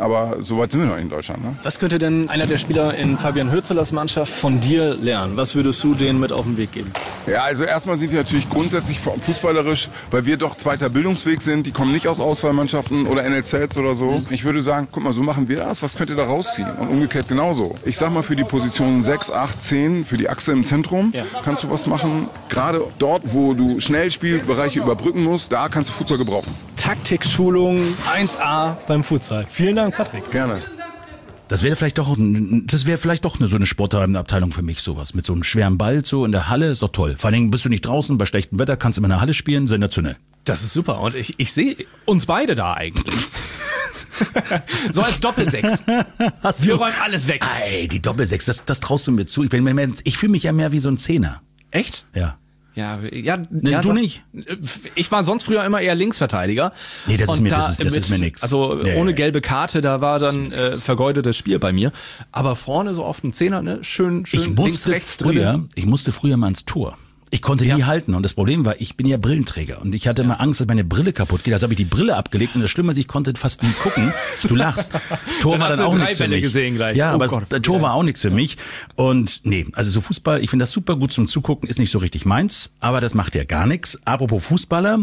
aber so weit sind wir noch in Deutschland. Ne? Was könnte denn einer der Spieler in Fabian Hürzelers Mannschaft von dir lernen? Was würdest du denen mit auf den Weg geben? Ja, also erstmal sind die natürlich grundsätzlich fußballerisch, weil wir doch zweiter Bildungsweg sind. Die kommen nicht aus Auswahlmannschaften oder NLZs oder so. Ich würde sagen, guck mal, so machen wir das. Was könnt ihr da rausziehen? Und umgekehrt genauso. Ich sag mal, für die Positionen 6, 8, 10, für die Achse im Zentrum kannst du was machen. Gerade dort, wo du schnell Spielbereiche überbrücken musst, da kannst du Futsal gebrauchen. Taktikschulung 1A beim Futsal. Vielen Dank, Patrick. Gerne. Das wäre vielleicht doch so eine Sportabteilung für mich, sowas. Mit so einem schweren Ball so in der Halle, ist doch toll. Vor allen Dingen bist du nicht draußen, bei schlechtem Wetter kannst du immer in der Halle spielen, sensationell. Das ist super und ich sehe uns beide da eigentlich. So als Doppelsechs. Wir räumen alles weg. Ey, die Doppelsechs, das traust du mir zu. Ich fühle mich ja mehr wie so ein Zehner. Echt? Ja. Ja, Nee, du doch. nicht? Ich war sonst früher immer eher Linksverteidiger. Nee, das ist Und mir nix. Also Nee. ohne gelbe Karte, da war dann vergeudetes Spiel bei mir. Aber vorne so auf dem Zehner, ne, schön links, rechts drin. Ich musste früher mal ins Tor. Ich konnte nie halten und das Problem war, ich bin ja Brillenträger und ich hatte immer Angst, dass meine Brille kaputt geht. Also habe ich die Brille abgelegt und das Schlimme ist, ich konnte fast nie gucken. Du lachst. Tor Dann war hast dann du auch 3 nichts für Bälle mich. gesehen gleich. Ja, Oh aber Gott. Tor war auch nichts für mich. Und nee, also so Fußball, ich finde das super gut zum Zugucken, ist nicht so richtig meins, aber das macht ja gar nichts. Apropos Fußballer,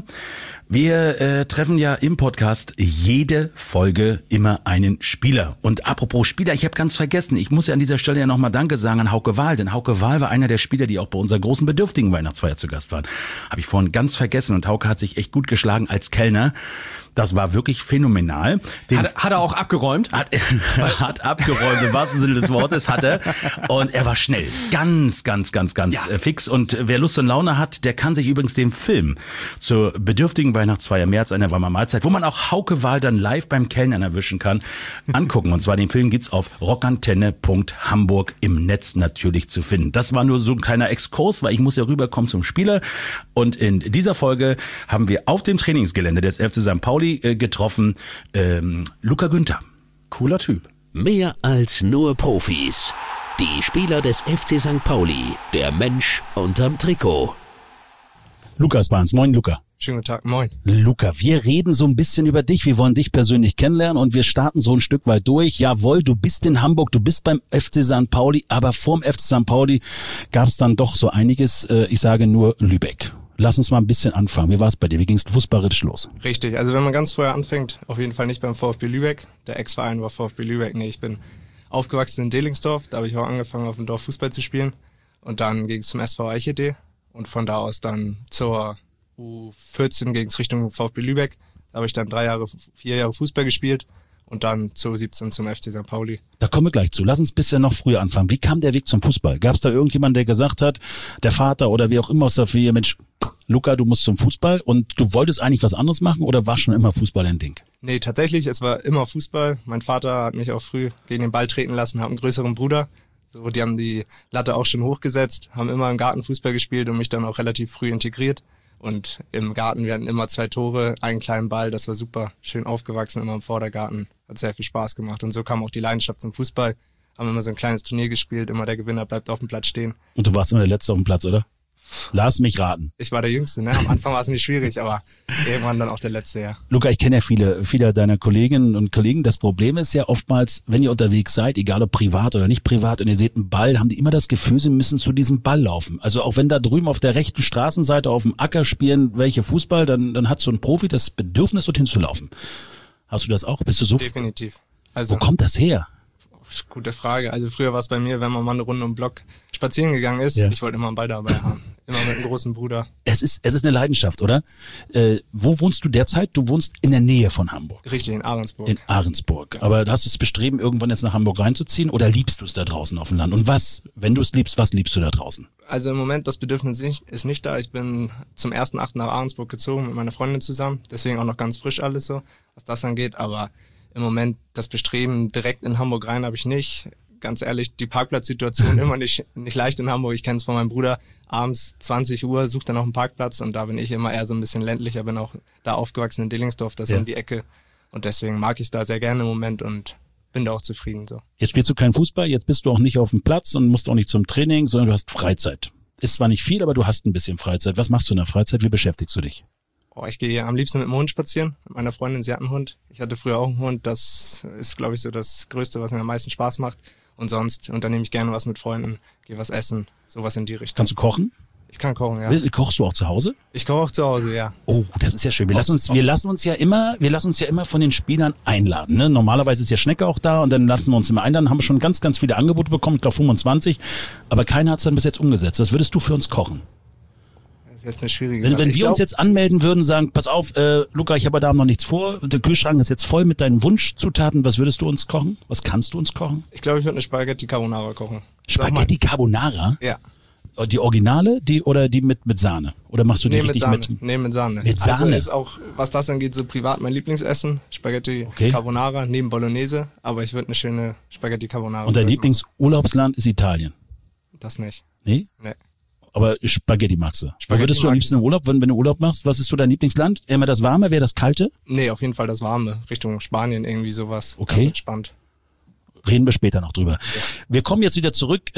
wir treffen ja im Podcast jede Folge immer einen Spieler. Und apropos Spieler, ich habe ganz vergessen, ich muss ja an dieser Stelle ja nochmal Danke sagen an Hauke Wahl, denn Hauke Wahl war einer der Spieler, die auch bei unserer großen bedürftigen Weihnachtsfeier zu Gast waren. Habe ich vorhin ganz vergessen und Hauke hat sich echt gut geschlagen als Kellner. Das war wirklich phänomenal. Hat er auch abgeräumt? Hat abgeräumt, im wahrsten Sinne des Wortes hat er. Und er war schnell. Ganz fix. Und wer Lust und Laune hat, der kann sich übrigens den Film zur bedürftigen Weihnachtsfeier mehr als eine warme Mahlzeit, wo man auch Hauke Wahl dann live beim Kellnern erwischen kann, angucken. Und zwar den Film gibt's auf rockantenne.hamburg im Netz natürlich zu finden. Das war nur so ein kleiner Exkurs, weil ich muss ja rüberkommen zum Spieler. Und in dieser Folge haben wir auf dem Trainingsgelände des FC St. Pauli getroffen, Luca Günther. Cooler Typ. Mehr als nur Profis. Die Spieler des FC St. Pauli, der Mensch unterm Trikot. Lukas Barnes. Moin, Luca. Schönen guten Tag, moin. Luca, wir reden so ein bisschen über dich. Wir wollen dich persönlich kennenlernen und wir starten so ein Stück weit durch. Jawohl, du bist in Hamburg, du bist beim FC St. Pauli, aber vorm FC St. Pauli gab es dann doch so einiges. Ich sage nur Lübeck. Lass uns mal ein bisschen anfangen. Wie war es bei dir? Wie ging es fußballerisch los? Richtig, also wenn man ganz vorher anfängt, auf jeden Fall nicht beim VfB Lübeck. Der Ex-Verein war VfB Lübeck. Nee, ich bin aufgewachsen in Delingsdorf. Da habe ich auch angefangen, auf dem Dorf Fußball zu spielen. Und dann ging es zum SV Eichede. Und von da aus dann zur U14 ging es Richtung VfB Lübeck. Da habe ich dann 4 Jahre Fußball gespielt. Und dann zu U17 zum FC St. Pauli. Da kommen wir gleich zu. Lass uns ein bisschen noch früher anfangen. Wie kam der Weg zum Fußball? Gab es da irgendjemanden, der gesagt hat, der Vater oder wie auch immer aus der Familie, Mensch, Luca, du musst zum Fußball und du wolltest eigentlich was anderes machen oder war schon immer Fußball ein Ding? Nee, tatsächlich, es war immer Fußball. Mein Vater hat mich auch früh gegen den Ball treten lassen, hat einen größeren Bruder. So, die haben die Latte auch schon hochgesetzt, haben immer im Garten Fußball gespielt und mich dann auch relativ früh integriert. Und im Garten, wir hatten immer 2 Tore, einen kleinen Ball, das war super, schön aufgewachsen, immer im Vordergarten, hat sehr viel Spaß gemacht. Und so kam auch die Leidenschaft zum Fußball, haben immer so ein kleines Turnier gespielt, immer der Gewinner bleibt auf dem Platz stehen. Und du warst immer der Letzte auf dem Platz, oder? Lass mich raten. Ich war der Jüngste, ne? Am Anfang war es nicht schwierig, aber irgendwann dann auch der Letzte, ja. Luca, ich kenne ja viele deiner Kolleginnen und Kollegen. Das Problem ist ja oftmals, wenn ihr unterwegs seid, egal ob privat oder nicht privat, und ihr seht einen Ball, haben die immer das Gefühl, sie müssen zu diesem Ball laufen. Also auch wenn da drüben auf der rechten Straßenseite auf dem Acker spielen welche Fußball, dann hat so ein Profi das Bedürfnis, dorthin zu laufen. Hast du das auch? Bist du so? Definitiv. Also, wo kommt das her? Gute Frage. Also früher war es bei mir, wenn man mal eine Runde um den Block spazieren gegangen ist, ich wollte immer einen Ball dabei haben. Immer mit einem großen Bruder. Es ist eine Leidenschaft, oder? Wo wohnst du derzeit? Du wohnst in der Nähe von Hamburg. Richtig, in Ahrensburg. In Ahrensburg. Aber hast du das Bestreben, irgendwann jetzt nach Hamburg reinzuziehen oder liebst du es da draußen auf dem Land? Und was, wenn du es liebst, was liebst du da draußen? Also im Moment, das Bedürfnis ist nicht da. Ich bin zum 1.8. nach Ahrensburg gezogen mit meiner Freundin zusammen. Deswegen auch noch ganz frisch alles so, was das angeht. Aber im Moment das Bestreben direkt in Hamburg rein habe ich nicht. Ganz ehrlich, die Parkplatzsituation immer nicht leicht in Hamburg. Ich kenne es von meinem Bruder. Abends 20 Uhr sucht er noch einen Parkplatz und da bin ich immer eher so ein bisschen ländlicher. Bin auch da aufgewachsen in Delingsdorf, das ist um die Ecke. Und deswegen mag ich es da sehr gerne im Moment und bin da auch zufrieden so. Jetzt spielst du keinen Fußball, jetzt bist du auch nicht auf dem Platz und musst auch nicht zum Training, sondern du hast Freizeit. Ist zwar nicht viel, aber du hast ein bisschen Freizeit. Was machst du in der Freizeit? Wie beschäftigst du dich? Ich gehe am liebsten mit dem Hund spazieren. Mit meiner Freundin, sie hat einen Hund. Ich hatte früher auch einen Hund. Das ist, glaube ich, so das Größte, was mir am meisten Spaß macht. Und sonst unternehme ich gerne was mit Freunden, gehe was essen, sowas in die Richtung. Kannst du kochen? Ich kann kochen, ja. Kochst du auch zu Hause? Ich koche auch zu Hause, ja. Oh, das ist ja schön. Wir lassen uns ja immer von den Spielern einladen. Ne? Normalerweise ist ja Schnecke auch da und dann lassen wir uns immer einladen. Haben wir schon ganz, ganz viele Angebote bekommen, ich glaube 25. Aber keiner hat es dann bis jetzt umgesetzt. Was würdest du für uns kochen? Das ist jetzt eine schwierige Sache. Wenn wir uns jetzt anmelden würden, sagen, pass auf, Luca, ich habe da noch nichts vor. Der Kühlschrank ist jetzt voll mit deinen Wunschzutaten. Was würdest du uns kochen? Was kannst du uns kochen? Ich glaube, ich würde eine Spaghetti Carbonara kochen. Spaghetti Carbonara? Ja. Die Originale, oder die mit Sahne? Oder machst du die richtig mit? Nee, mit Sahne. Mit Sahne? Also ist auch, was das angeht, so privat mein Lieblingsessen. Spaghetti Carbonara neben Bolognese. Aber ich würde eine schöne Spaghetti Carbonara. Und dein Lieblingsurlaubsland ist Italien? Das nicht. Nee? Nee. Aber Spaghetti magst du. Wo würdest du am liebsten Urlaub, wenn du Urlaub machst? Was ist so dein Lieblingsland? Immer das Warme, wäre das Kalte? Nee, auf jeden Fall das Warme. Richtung Spanien irgendwie sowas. Okay. Ganz entspannt. Reden wir später noch drüber. Ja. Wir kommen jetzt wieder zurück.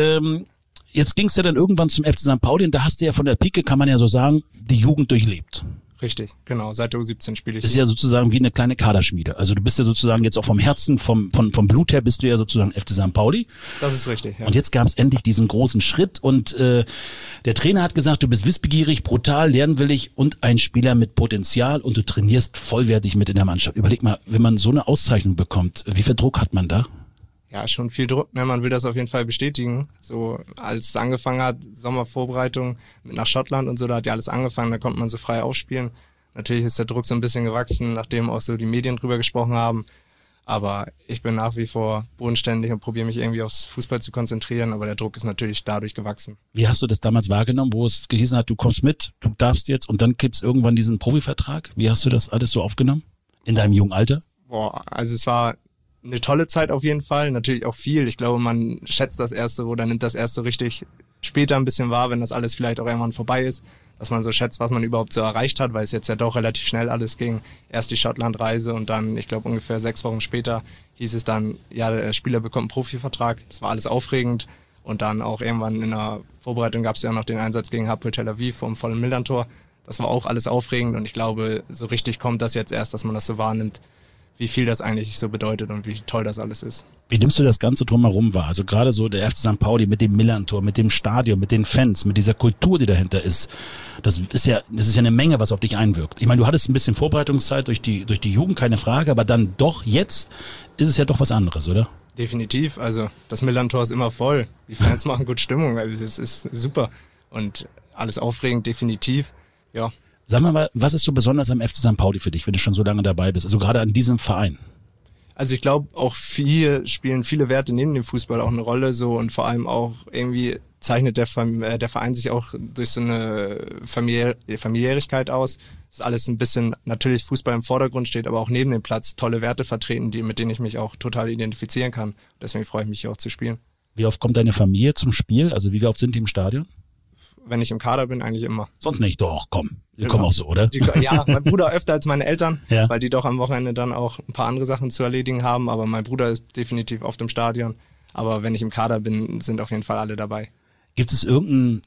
Jetzt ging es ja dann irgendwann zum FC St. Pauli und da hast du ja von der Pike, kann man ja so sagen, die Jugend durchlebt. Richtig, genau. Seit der U17 spiele ich. Das ist ja sozusagen wie eine kleine Kaderschmiede. Also du bist ja sozusagen jetzt auch vom Herzen, vom Blut her bist du ja sozusagen FC St. Pauli. Das ist richtig, ja. Und jetzt gab es endlich diesen großen Schritt und der Trainer hat gesagt, du bist wissbegierig, brutal, lernwillig und ein Spieler mit Potenzial und du trainierst vollwertig mit in der Mannschaft. Überleg mal, wenn man so eine Auszeichnung bekommt, wie viel Druck hat man da? Ja, schon viel Druck, ne? Man will das auf jeden Fall bestätigen. So, als es angefangen hat, Sommervorbereitung mit nach Schottland und so, da hat ja alles angefangen, da konnte man so frei aufspielen. Natürlich ist der Druck so ein bisschen gewachsen, nachdem auch so die Medien drüber gesprochen haben. Aber ich bin nach wie vor bodenständig und probiere mich irgendwie aufs Fußball zu konzentrieren, aber der Druck ist natürlich dadurch gewachsen. Wie hast du das damals wahrgenommen, wo es gehießen hat, du kommst mit, du darfst jetzt und dann gibt's irgendwann diesen Profivertrag? Wie hast du das alles so aufgenommen? In deinem jungen Alter? Also es war eine tolle Zeit auf jeden Fall, natürlich auch viel. Ich glaube, man schätzt das erste oder nimmt das erste richtig später ein bisschen wahr, wenn das alles vielleicht auch irgendwann vorbei ist, dass man so schätzt, was man überhaupt so erreicht hat, weil es jetzt ja doch relativ schnell alles ging. Erst die Schottland-Reise und dann, ich glaube, ungefähr 6 Wochen später hieß es dann, ja, der Spieler bekommt einen Profivertrag. Das war alles aufregend und dann auch irgendwann in der Vorbereitung gab es ja noch den Einsatz gegen Hapoel Tel Aviv vom vollen Millantor. Das war auch alles aufregend und ich glaube, so richtig kommt das jetzt erst, dass man das so wahrnimmt, wie viel das eigentlich so bedeutet und wie toll das alles ist. Wie nimmst du das Ganze drumherum wahr? Also gerade so der FC St. Pauli mit dem Millantor, mit dem Stadion, mit den Fans, mit dieser Kultur, die dahinter ist. Das ist ja eine Menge, was auf dich einwirkt. Ich meine, du hattest ein bisschen Vorbereitungszeit durch die Jugend, keine Frage, aber dann doch jetzt ist es ja doch was anderes, oder? Definitiv. Also das Millantor ist immer voll. Die Fans machen gut Stimmung. Also es ist super und alles aufregend, definitiv. Ja. Sag mal, was ist so besonders am FC St. Pauli für dich, wenn du schon so lange dabei bist? Also gerade an diesem Verein. Also ich glaube, auch spielen viele Werte neben dem Fußball auch eine Rolle so und vor allem auch irgendwie zeichnet der Verein sich auch durch so eine Familiärigkeit aus. Das ist alles ein bisschen, natürlich Fußball im Vordergrund steht, aber auch neben dem Platz tolle Werte vertreten, mit denen ich mich auch total identifizieren kann. Deswegen freue ich mich hier auch zu spielen. Wie oft kommt deine Familie zum Spiel? Also wie oft sind die im Stadion? Wenn ich im Kader bin, eigentlich immer. Sonst nicht, doch, komm. Die kommen auch so, oder? Ja, mein Bruder öfter als meine Eltern, ja. Weil die doch am Wochenende dann auch ein paar andere Sachen zu erledigen haben. Aber mein Bruder ist definitiv oft im Stadion. Aber wenn ich im Kader bin, sind auf jeden Fall alle dabei. Gibt es irgendein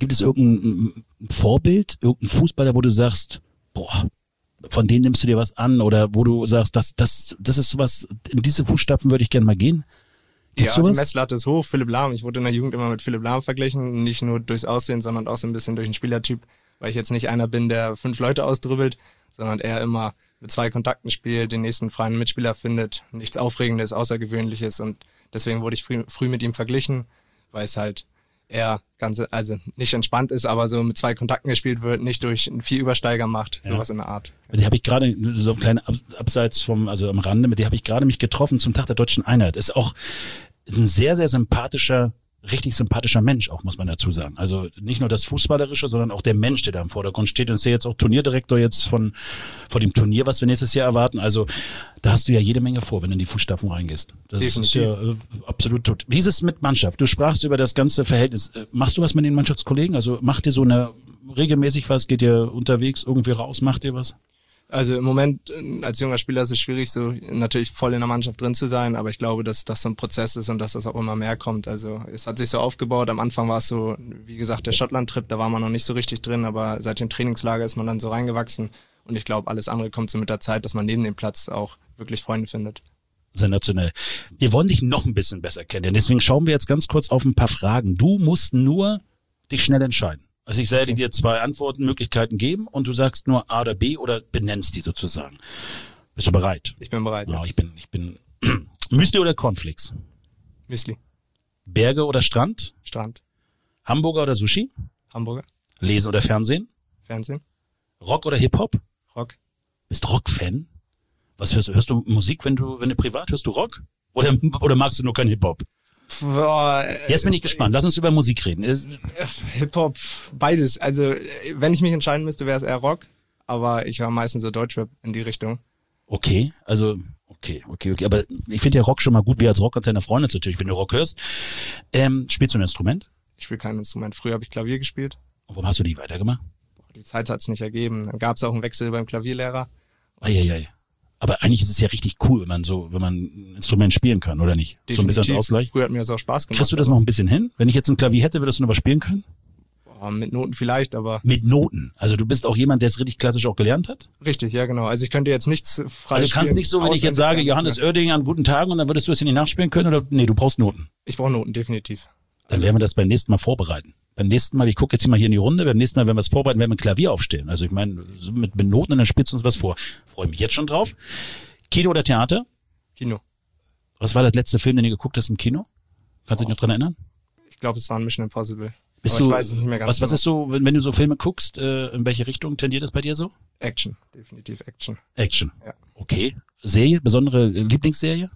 Vorbild, irgendein Fußballer, wo du sagst, boah, von denen nimmst du dir was an? Oder wo du sagst, das ist sowas, in diese Fußstapfen würde ich gerne mal gehen? Gibt's ja, sowas? Die Messlatte ist hoch. Philipp Lahm. Ich wurde in der Jugend immer mit Philipp Lahm verglichen. Nicht nur durchs Aussehen, sondern auch so ein bisschen durch den Spielertyp. Weil ich jetzt nicht einer bin, der 5 Leute ausdribbelt, sondern eher immer mit 2 Kontakten spielt, den nächsten freien Mitspieler findet. Nichts Aufregendes, Außergewöhnliches. Und deswegen wurde ich früh mit ihm verglichen, weil es halt eher also nicht entspannt ist, aber so mit 2 Kontakten gespielt wird, nicht durch einen 4 Übersteiger macht, sowas in der Art. Die habe ich gerade, so ein kleiner Abseits also am Rande, mit der habe ich gerade mich getroffen zum Tag der Deutschen Einheit. Ist auch ein sehr, sehr richtig sympathischer Mensch auch, muss man dazu sagen. Also nicht nur das Fußballerische, sondern auch der Mensch, der da im Vordergrund steht. Und ist ja jetzt auch Turnierdirektor jetzt von dem Turnier, was wir nächstes Jahr erwarten. Also da hast du ja jede Menge vor, wenn du in die Fußstapfen reingehst. Das Definitiv. Ist ja absolut tot. Wie ist es mit Mannschaft? Du sprachst über das ganze Verhältnis. Machst du was mit den Mannschaftskollegen? Also macht ihr regelmäßig was? Geht ihr unterwegs irgendwie raus? Macht ihr was? Also im Moment als junger Spieler ist es schwierig, so natürlich voll in der Mannschaft drin zu sein, aber ich glaube, dass das so ein Prozess ist und dass das auch immer mehr kommt. Also es hat sich so aufgebaut, am Anfang war es so, wie gesagt, der Schottland-Trip, da war man noch nicht so richtig drin, aber seit dem Trainingslager ist man dann so reingewachsen Und ich glaube, alles andere kommt so mit der Zeit, dass man neben dem Platz auch wirklich Freunde findet. Sensationell. Wir wollen dich noch ein bisschen besser kennen. Deswegen schauen wir jetzt ganz kurz auf ein paar Fragen. Du musst nur dich schnell entscheiden. Also ich werde dir 2 Antwortmöglichkeiten geben und du sagst nur A oder B oder benennst die sozusagen. Bist du bereit? Ich bin bereit. Ja, ich bin. Müsli oder Cornflakes? Müsli. Berge oder Strand? Strand. Hamburger oder Sushi? Hamburger. Lesen oder Fernsehen? Fernsehen. Rock oder Hip-Hop? Rock. Bist Rock-Fan? Was hörst du? Hörst du Musik, wenn du privat hörst du Rock? Oder magst du nur kein Hip-Hop? Jetzt bin ich gespannt. Lass uns über Musik reden. Hip-Hop, beides. Also, wenn ich mich entscheiden müsste, wäre es eher Rock. Aber ich höre meistens so Deutschrap in die Richtung. Okay, also, okay. Aber ich finde ja Rock schon mal gut, wie als Rockantenne Freunde natürlich, wenn du Rock hörst. Spielst du ein Instrument? Ich spiele kein Instrument. Früher habe ich Klavier gespielt. Und warum hast du die weitergemacht? Die Zeit hat es nicht ergeben. Dann gab es auch einen Wechsel beim Klavierlehrer. Eieiei. Aber eigentlich ist es ja richtig cool, wenn man ein Instrument spielen kann, oder nicht? Definitiv. So ein bisschen als Ausgleich. Früher hat mir das auch Spaß gemacht. Kriegst du das noch ein bisschen hin? Wenn ich jetzt ein Klavier hätte, würdest du noch was spielen können? Mit Noten vielleicht, aber... Mit Noten? Also du bist auch jemand, der es richtig klassisch auch gelernt hat? Richtig, ja genau. Also ich könnte jetzt nichts frei Also du kannst spielen, nicht so, wenn ich jetzt sage, Johannes Oerding an guten Tagen und dann würdest du es nicht nachspielen können? Oder nee, du brauchst Noten? Ich brauche Noten, definitiv. Dann werden wir das beim nächsten Mal vorbereiten. Beim nächsten Mal, ich gucke jetzt hier mal hier in die Runde, beim nächsten Mal, wenn wir es vorbereiten, werden wir ein Klavier aufstellen. Also ich meine, so mit Noten und dann spielst du uns was vor. Freue mich jetzt schon drauf. Kino oder Theater? Kino. Was war das letzte Film, den du geguckt hast im Kino? Kannst du dich noch dran erinnern? Ich glaube, es war ein Mission Impossible. Ich weiß es nicht mehr ganz genau. Was ist so, wenn du so Filme guckst, in welche Richtung tendiert das bei dir so? Action, definitiv Action. Action, ja. Okay. Serie, besondere Lieblingsserie?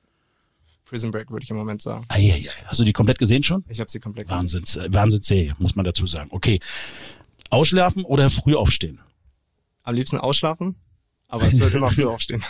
Prison Break würde ich im Moment sagen. Hast du die komplett gesehen schon? Ich habe sie komplett gesehen. Wahnsinnsserie, muss man dazu sagen. Okay. Ausschlafen oder früh aufstehen? Am liebsten ausschlafen, aber es wird immer früh aufstehen.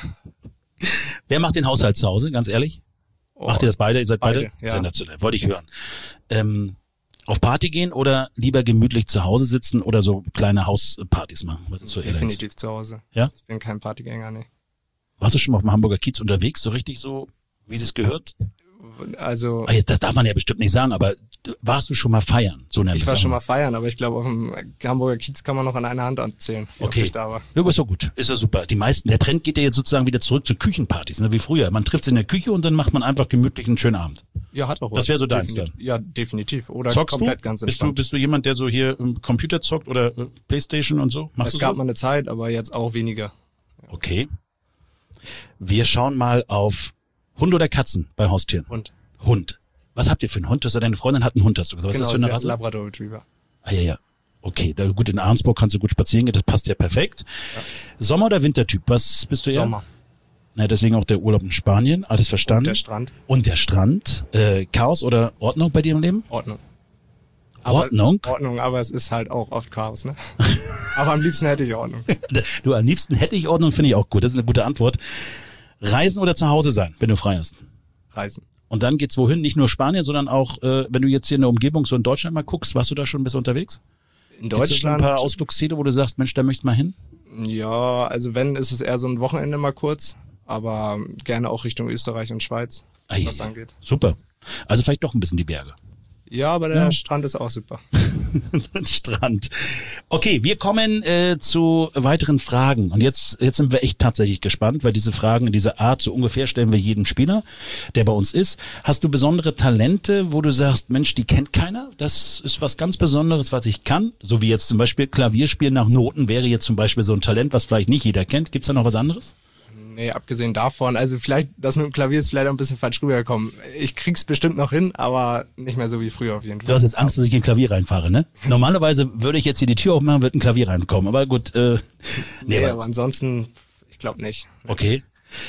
Wer macht den Haushalt zu Hause, ganz ehrlich? Macht ihr das beide? Ihr seid beide? Ja. Sensationell, wollte ich hören. Auf Party gehen oder lieber gemütlich zu Hause sitzen oder so kleine Hauspartys machen? Was ist so Definitiv zu Hause. Ja? Ich bin kein Partygänger, nee. Warst du schon mal auf dem Hamburger Kiez unterwegs, so richtig so, wie es gehört? Also... Das darf man ja bestimmt nicht sagen, aber warst du schon mal feiern? So ich war schon mal feiern, aber ich glaube, auf dem Hamburger Kiez kann man noch an einer Hand anzählen. Okay, ja, aber ist doch gut, ist ja super. Der Trend geht ja jetzt sozusagen wieder zurück zu Küchenpartys, ne, wie früher. Man trifft sich in der Küche und dann macht man einfach gemütlich einen schönen Abend. Ja, hat auch was. Das wäre so deins dann. Ja, definitiv. Oder zockst komplett du? Ganz entspannt. Bist du jemand, der so hier im Computer zockt oder Playstation und so? Es gab mal eine Zeit, aber jetzt auch weniger. Ja. Okay. Wir schauen mal auf Hund oder Katzen bei Haustieren. Hund. Was habt ihr für einen Hund? Deine Freundin hat einen Hund, hast du gesagt. Was ist das für eine Rasse? Labrador Retriever. Ja. Okay, gut, in Ahrensburg kannst du gut spazieren gehen, das passt ja perfekt. Ja. Sommer- oder Wintertyp? Was bist du eher? Sommer. Na, deswegen auch der Urlaub in Spanien, alles verstanden. Und der Strand. Chaos oder Ordnung bei dir im Leben? Ordnung. Ordnung, aber es ist halt auch oft Chaos, ne? Aber am liebsten hätte ich Ordnung. Du, am liebsten hätte ich Ordnung, finde ich auch gut. Das ist eine gute Antwort. Reisen oder zu Hause sein, wenn du frei hast? Reisen. Und dann geht's wohin? Nicht nur Spanien, sondern auch, wenn du jetzt hier in der Umgebung so in Deutschland mal guckst, warst du da schon ein bisschen unterwegs? In Deutschland? Gibt's ein paar Ausflugsziele, wo du sagst, Mensch, da möchtest du mal hin? Ja, also wenn, ist es eher so ein Wochenende mal kurz, aber gerne auch Richtung Österreich und Schweiz, was das angeht. Super. Also vielleicht doch ein bisschen die Berge. Ja, aber der Strand ist auch super. Strand. Okay, wir kommen zu weiteren Fragen. Und jetzt sind wir echt tatsächlich gespannt, weil diese Fragen in dieser Art so ungefähr stellen wir jedem Spieler, der bei uns ist. Hast du besondere Talente, wo du sagst, Mensch, die kennt keiner? Das ist was ganz Besonderes, was ich kann. So wie jetzt zum Beispiel Klavierspielen nach Noten wäre jetzt zum Beispiel so ein Talent, was vielleicht nicht jeder kennt. Gibt's da noch was anderes? Nee, abgesehen davon, also vielleicht, das mit dem Klavier ist vielleicht auch ein bisschen falsch rübergekommen. Ich krieg's bestimmt noch hin, aber nicht mehr so wie früher auf jeden Fall. Du hast jetzt Angst, dass ich in ein Klavier reinfahre, ne? Normalerweise würde ich jetzt hier die Tür aufmachen, wird ein Klavier reinkommen, aber gut. Nee, aber ansonsten, ich glaube nicht. Okay.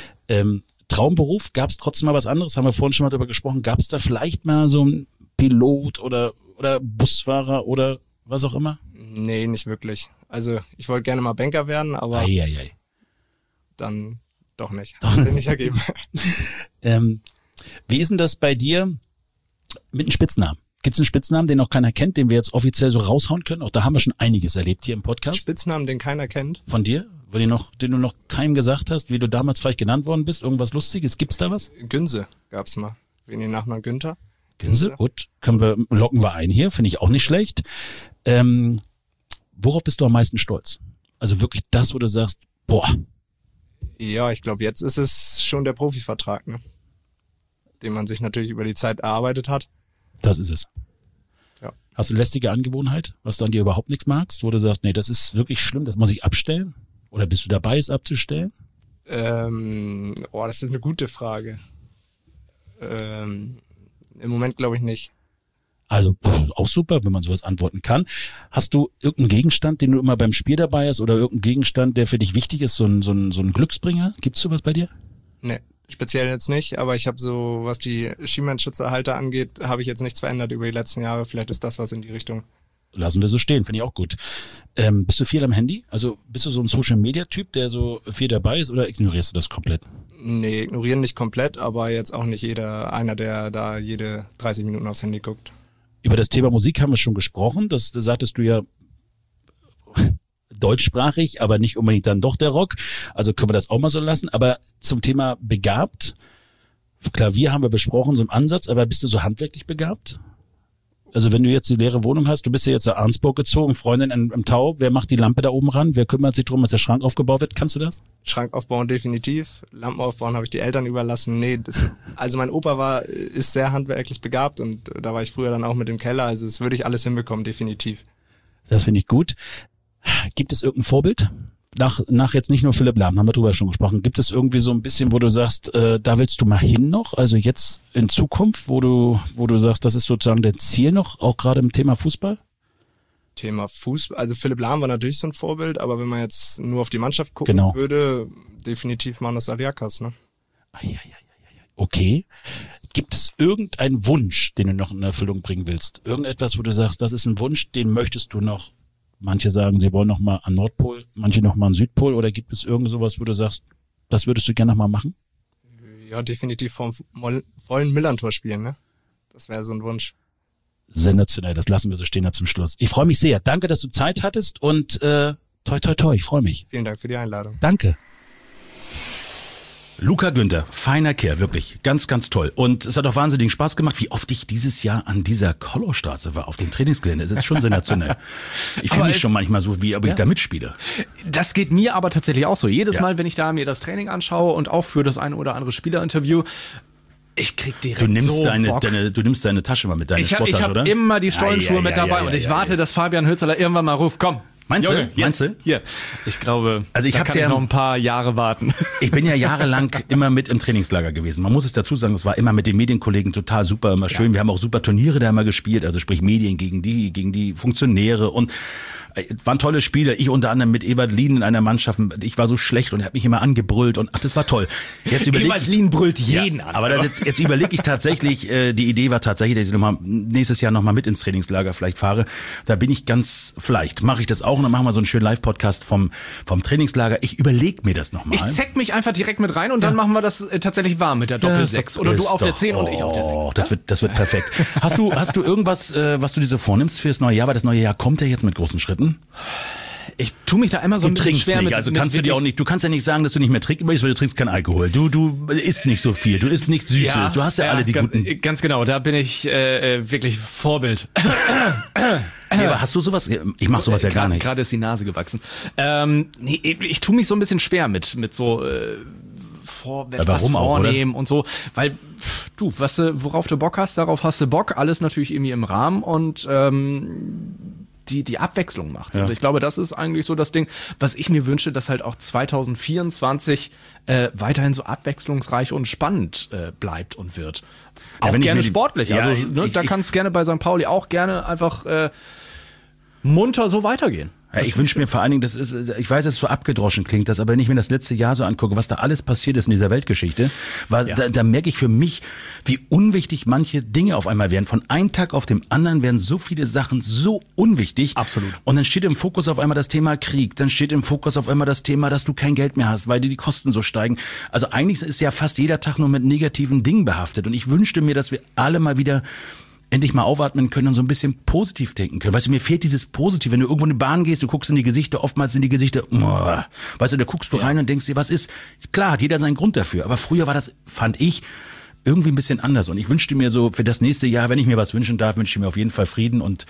Traumberuf, gab's trotzdem mal was anderes? Haben wir vorhin schon mal darüber gesprochen. Gab's da vielleicht mal so einen Pilot oder Busfahrer oder was auch immer? Nee, nicht wirklich. Also ich wollte gerne mal Banker werden, aber dann doch nicht. Hat sich nicht ergeben. Wie ist denn das bei dir mit einem Spitznamen? Gibt es einen Spitznamen, den noch keiner kennt, den wir jetzt offiziell so raushauen können? Auch da haben wir schon einiges erlebt hier im Podcast. Spitznamen, den keiner kennt? Von dir? Den du noch keinem gesagt hast, wie du damals vielleicht genannt worden bist? Irgendwas Lustiges? Gibt's da was? Günse gab's mal. Wegen den Nachnamen Günther. Günse, gut. Locken wir ein hier, finde ich auch nicht schlecht. Worauf bist du am meisten stolz? Also wirklich das, wo du sagst, boah. Ja, ich glaube, jetzt ist es schon der Profivertrag, ne? Den man sich natürlich über die Zeit erarbeitet hat. Das ist es. Ja. Hast du eine lästige Angewohnheit, was du an dir überhaupt nichts magst, wo du sagst, nee, das ist wirklich schlimm, das muss ich abstellen? Oder bist du dabei, es abzustellen? Das ist eine gute Frage. Im Moment glaube ich nicht. Also auch super, wenn man sowas antworten kann. Hast du irgendeinen Gegenstand, den du immer beim Spiel dabei hast oder irgendeinen Gegenstand, der für dich wichtig ist, so ein Glücksbringer? Gibt's sowas bei dir? Nee, speziell jetzt nicht, aber ich habe so, was die Schienbeinschutzerhalter angeht, habe ich jetzt nichts verändert über die letzten Jahre. Vielleicht ist das was in die Richtung. Lassen wir so stehen, finde ich auch gut. Bist du viel am Handy? Also bist du so ein Social-Media-Typ, der so viel dabei ist, oder ignorierst du das komplett? Nee, ignorieren nicht komplett, aber jetzt auch nicht einer, der da jede 30 Minuten aufs Handy guckt. Über das Thema Musik haben wir schon gesprochen. Das sagtest du ja deutschsprachig, aber nicht unbedingt dann doch der Rock. Also können wir das auch mal so lassen. Aber zum Thema begabt, Klavier haben wir besprochen, so im Ansatz, aber bist du so handwerklich begabt? Also wenn du jetzt die leere Wohnung hast, du bist ja jetzt nach Arnsburg gezogen, Freundin im Tau, wer macht die Lampe da oben ran? Wer kümmert sich darum, dass der Schrank aufgebaut wird? Kannst du das? Schrank aufbauen definitiv, Lampen aufbauen habe ich die Eltern überlassen. Nee, also mein Opa ist sehr handwerklich begabt und da war ich früher dann auch mit im Keller, also das würde ich alles hinbekommen, definitiv. Das finde ich gut. Gibt es irgendein Vorbild? Nach jetzt nicht nur Philipp Lahm, haben wir drüber schon gesprochen. Gibt es irgendwie so ein bisschen, wo du sagst, da willst du mal hin noch? Also jetzt in Zukunft, wo du sagst, das ist sozusagen dein Ziel noch, auch gerade im Thema Fußball? Thema Fußball, also Philipp Lahm war natürlich so ein Vorbild, aber wenn man jetzt nur auf die Mannschaft gucken würde, definitiv Manos Aliakas, ne? Okay. Gibt es irgendeinen Wunsch, den du noch in Erfüllung bringen willst? Irgendetwas, wo du sagst, das ist ein Wunsch, den möchtest du noch? Manche sagen, sie wollen noch mal an Nordpol, manche noch mal an Südpol. Oder gibt es irgend sowas, wo du sagst, das würdest du gerne noch mal machen? Ja, definitiv vom vollen Millantor spielen, ne? Das wäre so ein Wunsch. Sensationell, das lassen wir so stehen da zum Schluss. Ich freue mich sehr. Danke, dass du Zeit hattest und toi, toi, toi, ich freue mich. Vielen Dank für die Einladung. Danke. Luca Günther, feiner Kerl, wirklich, ganz, ganz toll. Und es hat auch wahnsinnigen Spaß gemacht, wie oft ich dieses Jahr an dieser Kollaustraße war, auf dem Trainingsgelände. Es ist schon sensationell. Ich fühle mich schon manchmal so, wie ob ich da mitspiele. Das geht mir aber tatsächlich auch so. Jedes Mal, wenn ich da mir das Training anschaue und auch für das eine oder andere Spielerinterview, ich krieg direkt du nimmst so Bock. Du nimmst deine Tasche mal mit, deiner Sporttasche, oder? Ich habe immer die Stollenschuhe mit dabei und ich warte, dass Fabian Hürzeler irgendwann mal ruft, komm. Meinst Junge, du? Hier. Ich glaube, also ich da kann ich noch ein paar Jahre warten. Ich bin ja jahrelang immer mit im Trainingslager gewesen. Man muss es dazu sagen, es war immer mit den Medienkollegen total super, immer schön. Wir haben auch super Turniere da immer gespielt, also sprich Medien gegen die Funktionäre und waren tolle Spiele. Ich unter anderem mit Ewald Lien in einer Mannschaft. Ich war so schlecht und er hat mich immer angebrüllt und das war toll. Ewald Lien brüllt jeden an. Aber jetzt überlege ich tatsächlich, die Idee war tatsächlich, dass ich nächstes Jahr nochmal mit ins Trainingslager vielleicht fahre. Da bin ich vielleicht mache ich das auch und dann machen wir so einen schönen Live-Podcast vom Trainingslager. Ich überlege mir das nochmal. Ich zeck mich einfach direkt mit rein und dann machen wir das tatsächlich warm mit der Doppel-6. Oder du auf der 10 und ich auf der 6. Das wird perfekt. Hast du irgendwas, was du dir so vornimmst fürs neue Jahr? Weil das neue Jahr kommt ja jetzt mit großen Schritten. Ich tue mich da immer so ein bisschen schwer nicht, also kannst du dir auch nicht, du kannst ja nicht sagen, dass du nicht mehr trinken möchtest, weil du trinkst keinen Alkohol. Du isst nicht so viel, du isst nichts Süßes, ja, du hast ja alle die guten. Ganz genau, da bin ich wirklich Vorbild. Nee, aber hast du sowas? Ich mach sowas ja gar nicht. Gerade ist die Nase gewachsen. Nee, ich tue mich so ein bisschen schwer mit so was vornehmen und so, weil du, worauf du Bock hast, darauf hast du Bock, alles natürlich irgendwie im Rahmen und die Abwechslung macht. Ja. Und ich glaube, das ist eigentlich so das Ding, was ich mir wünsche, dass halt auch 2024 weiterhin so abwechslungsreich und spannend bleibt und wird. Auch gerne sportlich. Ja, also da kann es gerne bei St. Pauli auch gerne einfach munter so weitergehen. Ja, ich wünsche mir vor allen Dingen, ich weiß, dass es so abgedroschen klingt, aber wenn ich mir das letzte Jahr so angucke, was da alles passiert ist in dieser Weltgeschichte, da merke ich für mich, wie unwichtig manche Dinge auf einmal werden. Von einem Tag auf dem anderen werden so viele Sachen so unwichtig. Absolut. Und dann steht im Fokus auf einmal das Thema Krieg, dann steht im Fokus auf einmal das Thema, dass du kein Geld mehr hast, weil dir die Kosten so steigen. Also eigentlich ist ja fast jeder Tag nur mit negativen Dingen behaftet. Und ich wünschte mir, dass wir alle mal wieder endlich mal aufatmen können und so ein bisschen positiv denken können. Weißt du, mir fehlt dieses Positive. Wenn du irgendwo in die Bahn gehst, du guckst in die Gesichter, oftmals sind die Gesichter, weißt du, da guckst du rein und denkst dir, was ist? Klar, hat jeder seinen Grund dafür. Aber früher war das, fand ich, irgendwie ein bisschen anders. Und ich wünschte mir so für das nächste Jahr, wenn ich mir was wünschen darf, wünsche ich mir auf jeden Fall Frieden und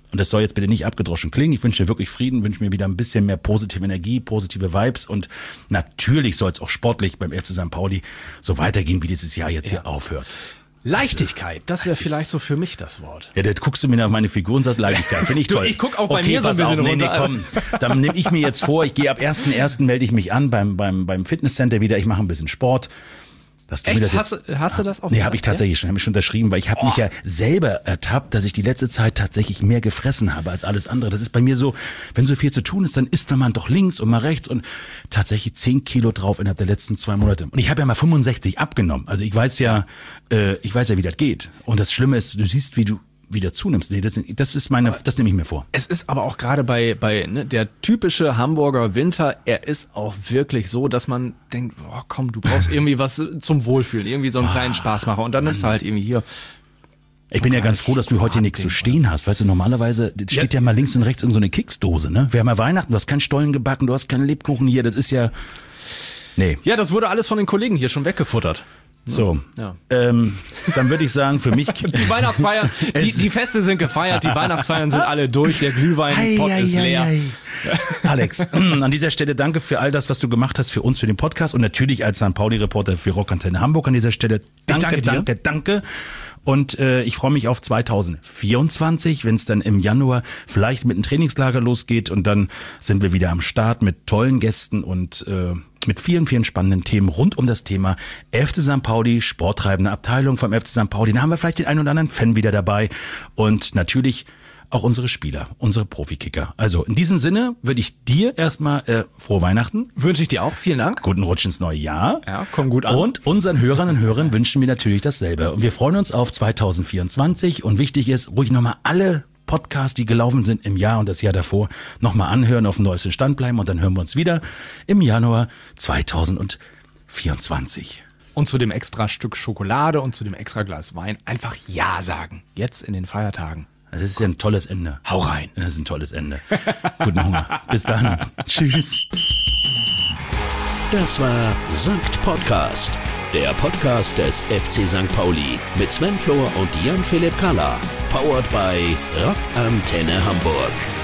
und das soll jetzt bitte nicht abgedroschen klingen, ich wünsche dir wirklich Frieden, wünsche mir wieder ein bisschen mehr positive Energie, positive Vibes und natürlich soll es auch sportlich beim FC St. Pauli so weitergehen, wie dieses Jahr jetzt hier aufhört. Leichtigkeit, das wäre vielleicht so für mich das Wort. Ja, da guckst du mir nach meine Figur und sagst Leichtigkeit, finde ich toll. Ich guck auch bei mir so ein bisschen runter. Komm, dann nehme ich mir jetzt vor, ich gehe ab 1.1. melde ich mich an beim Fitnesscenter wieder, ich mache ein bisschen Sport. Dass du Echt? Mir das Hast du das auch? Nee, habe ich tatsächlich schon, unterschrieben, weil ich habe mich ja selber ertappt, dass ich die letzte Zeit tatsächlich mehr gefressen habe als alles andere. Das ist bei mir so, wenn so viel zu tun ist, dann isst man doch links und mal rechts und tatsächlich 10 Kilo drauf innerhalb der letzten 2 Monate. Und ich habe ja mal 65 abgenommen. Also ich weiß ja, wie das geht. Und das Schlimme ist, du siehst, wie du wieder zunimmst. Nee, das nehme ich mir vor. Es ist aber auch gerade bei der typische Hamburger Winter, er ist auch wirklich so, dass man denkt, oh, komm, du brauchst irgendwie was zum Wohlfühlen, irgendwie so einen kleinen Spaßmacher und dann nimmst du halt irgendwie hier. Ich bin ja ganz froh, dass du heute hier nichts zu stehen hast. Weißt du, normalerweise steht ja mal links und rechts irgend so eine Keksdose, ne? Wir haben ja Weihnachten, du hast keinen Stollen gebacken, du hast keinen Lebkuchen hier, das ist ja, nee. Ja, das wurde alles von den Kollegen hier schon weggefuttert. So, dann würde ich sagen, für mich... Die Weihnachtsfeiern, die Feste sind gefeiert, die Weihnachtsfeiern sind alle durch, der Glühweinpott ist leer. Alex, an dieser Stelle danke für all das, was du gemacht hast für uns, für den Podcast und natürlich als St. Pauli-Reporter für Rockantenne Hamburg an dieser Stelle. Danke. Und ich freue mich auf 2024, wenn es dann im Januar vielleicht mit einem Trainingslager losgeht und dann sind wir wieder am Start mit tollen Gästen und mit vielen, vielen spannenden Themen rund um das Thema FC St. Pauli, sporttreibende Abteilung vom FC St. Pauli. Da haben wir vielleicht den einen oder anderen Fan wieder dabei und natürlich auch unsere Spieler, unsere Profikicker. Also in diesem Sinne würde ich dir erstmal frohe Weihnachten. Wünsche ich dir auch. Vielen Dank. Guten Rutsch ins neue Jahr. Ja, komm gut an. Und unseren Hörern und Hörern wünschen wir natürlich dasselbe. Und wir freuen uns auf 2024 und wichtig ist, ruhig nochmal alle Podcasts, die gelaufen sind im Jahr und das Jahr davor, nochmal anhören, auf dem neuesten Stand bleiben und dann hören wir uns wieder im Januar 2024. Und zu dem extra Stück Schokolade und zu dem extra Glas Wein einfach Ja sagen. Jetzt in den Feiertagen. Das ist ja ein tolles Ende. Hau rein. Das ist ein tolles Ende. Guten Hunger. Bis dann. Tschüss. Das war Sankt Podcast, der Podcast des FC St. Pauli mit Sven Flohr und Jan-Philipp Kahler. Powered by Rockantenne Hamburg.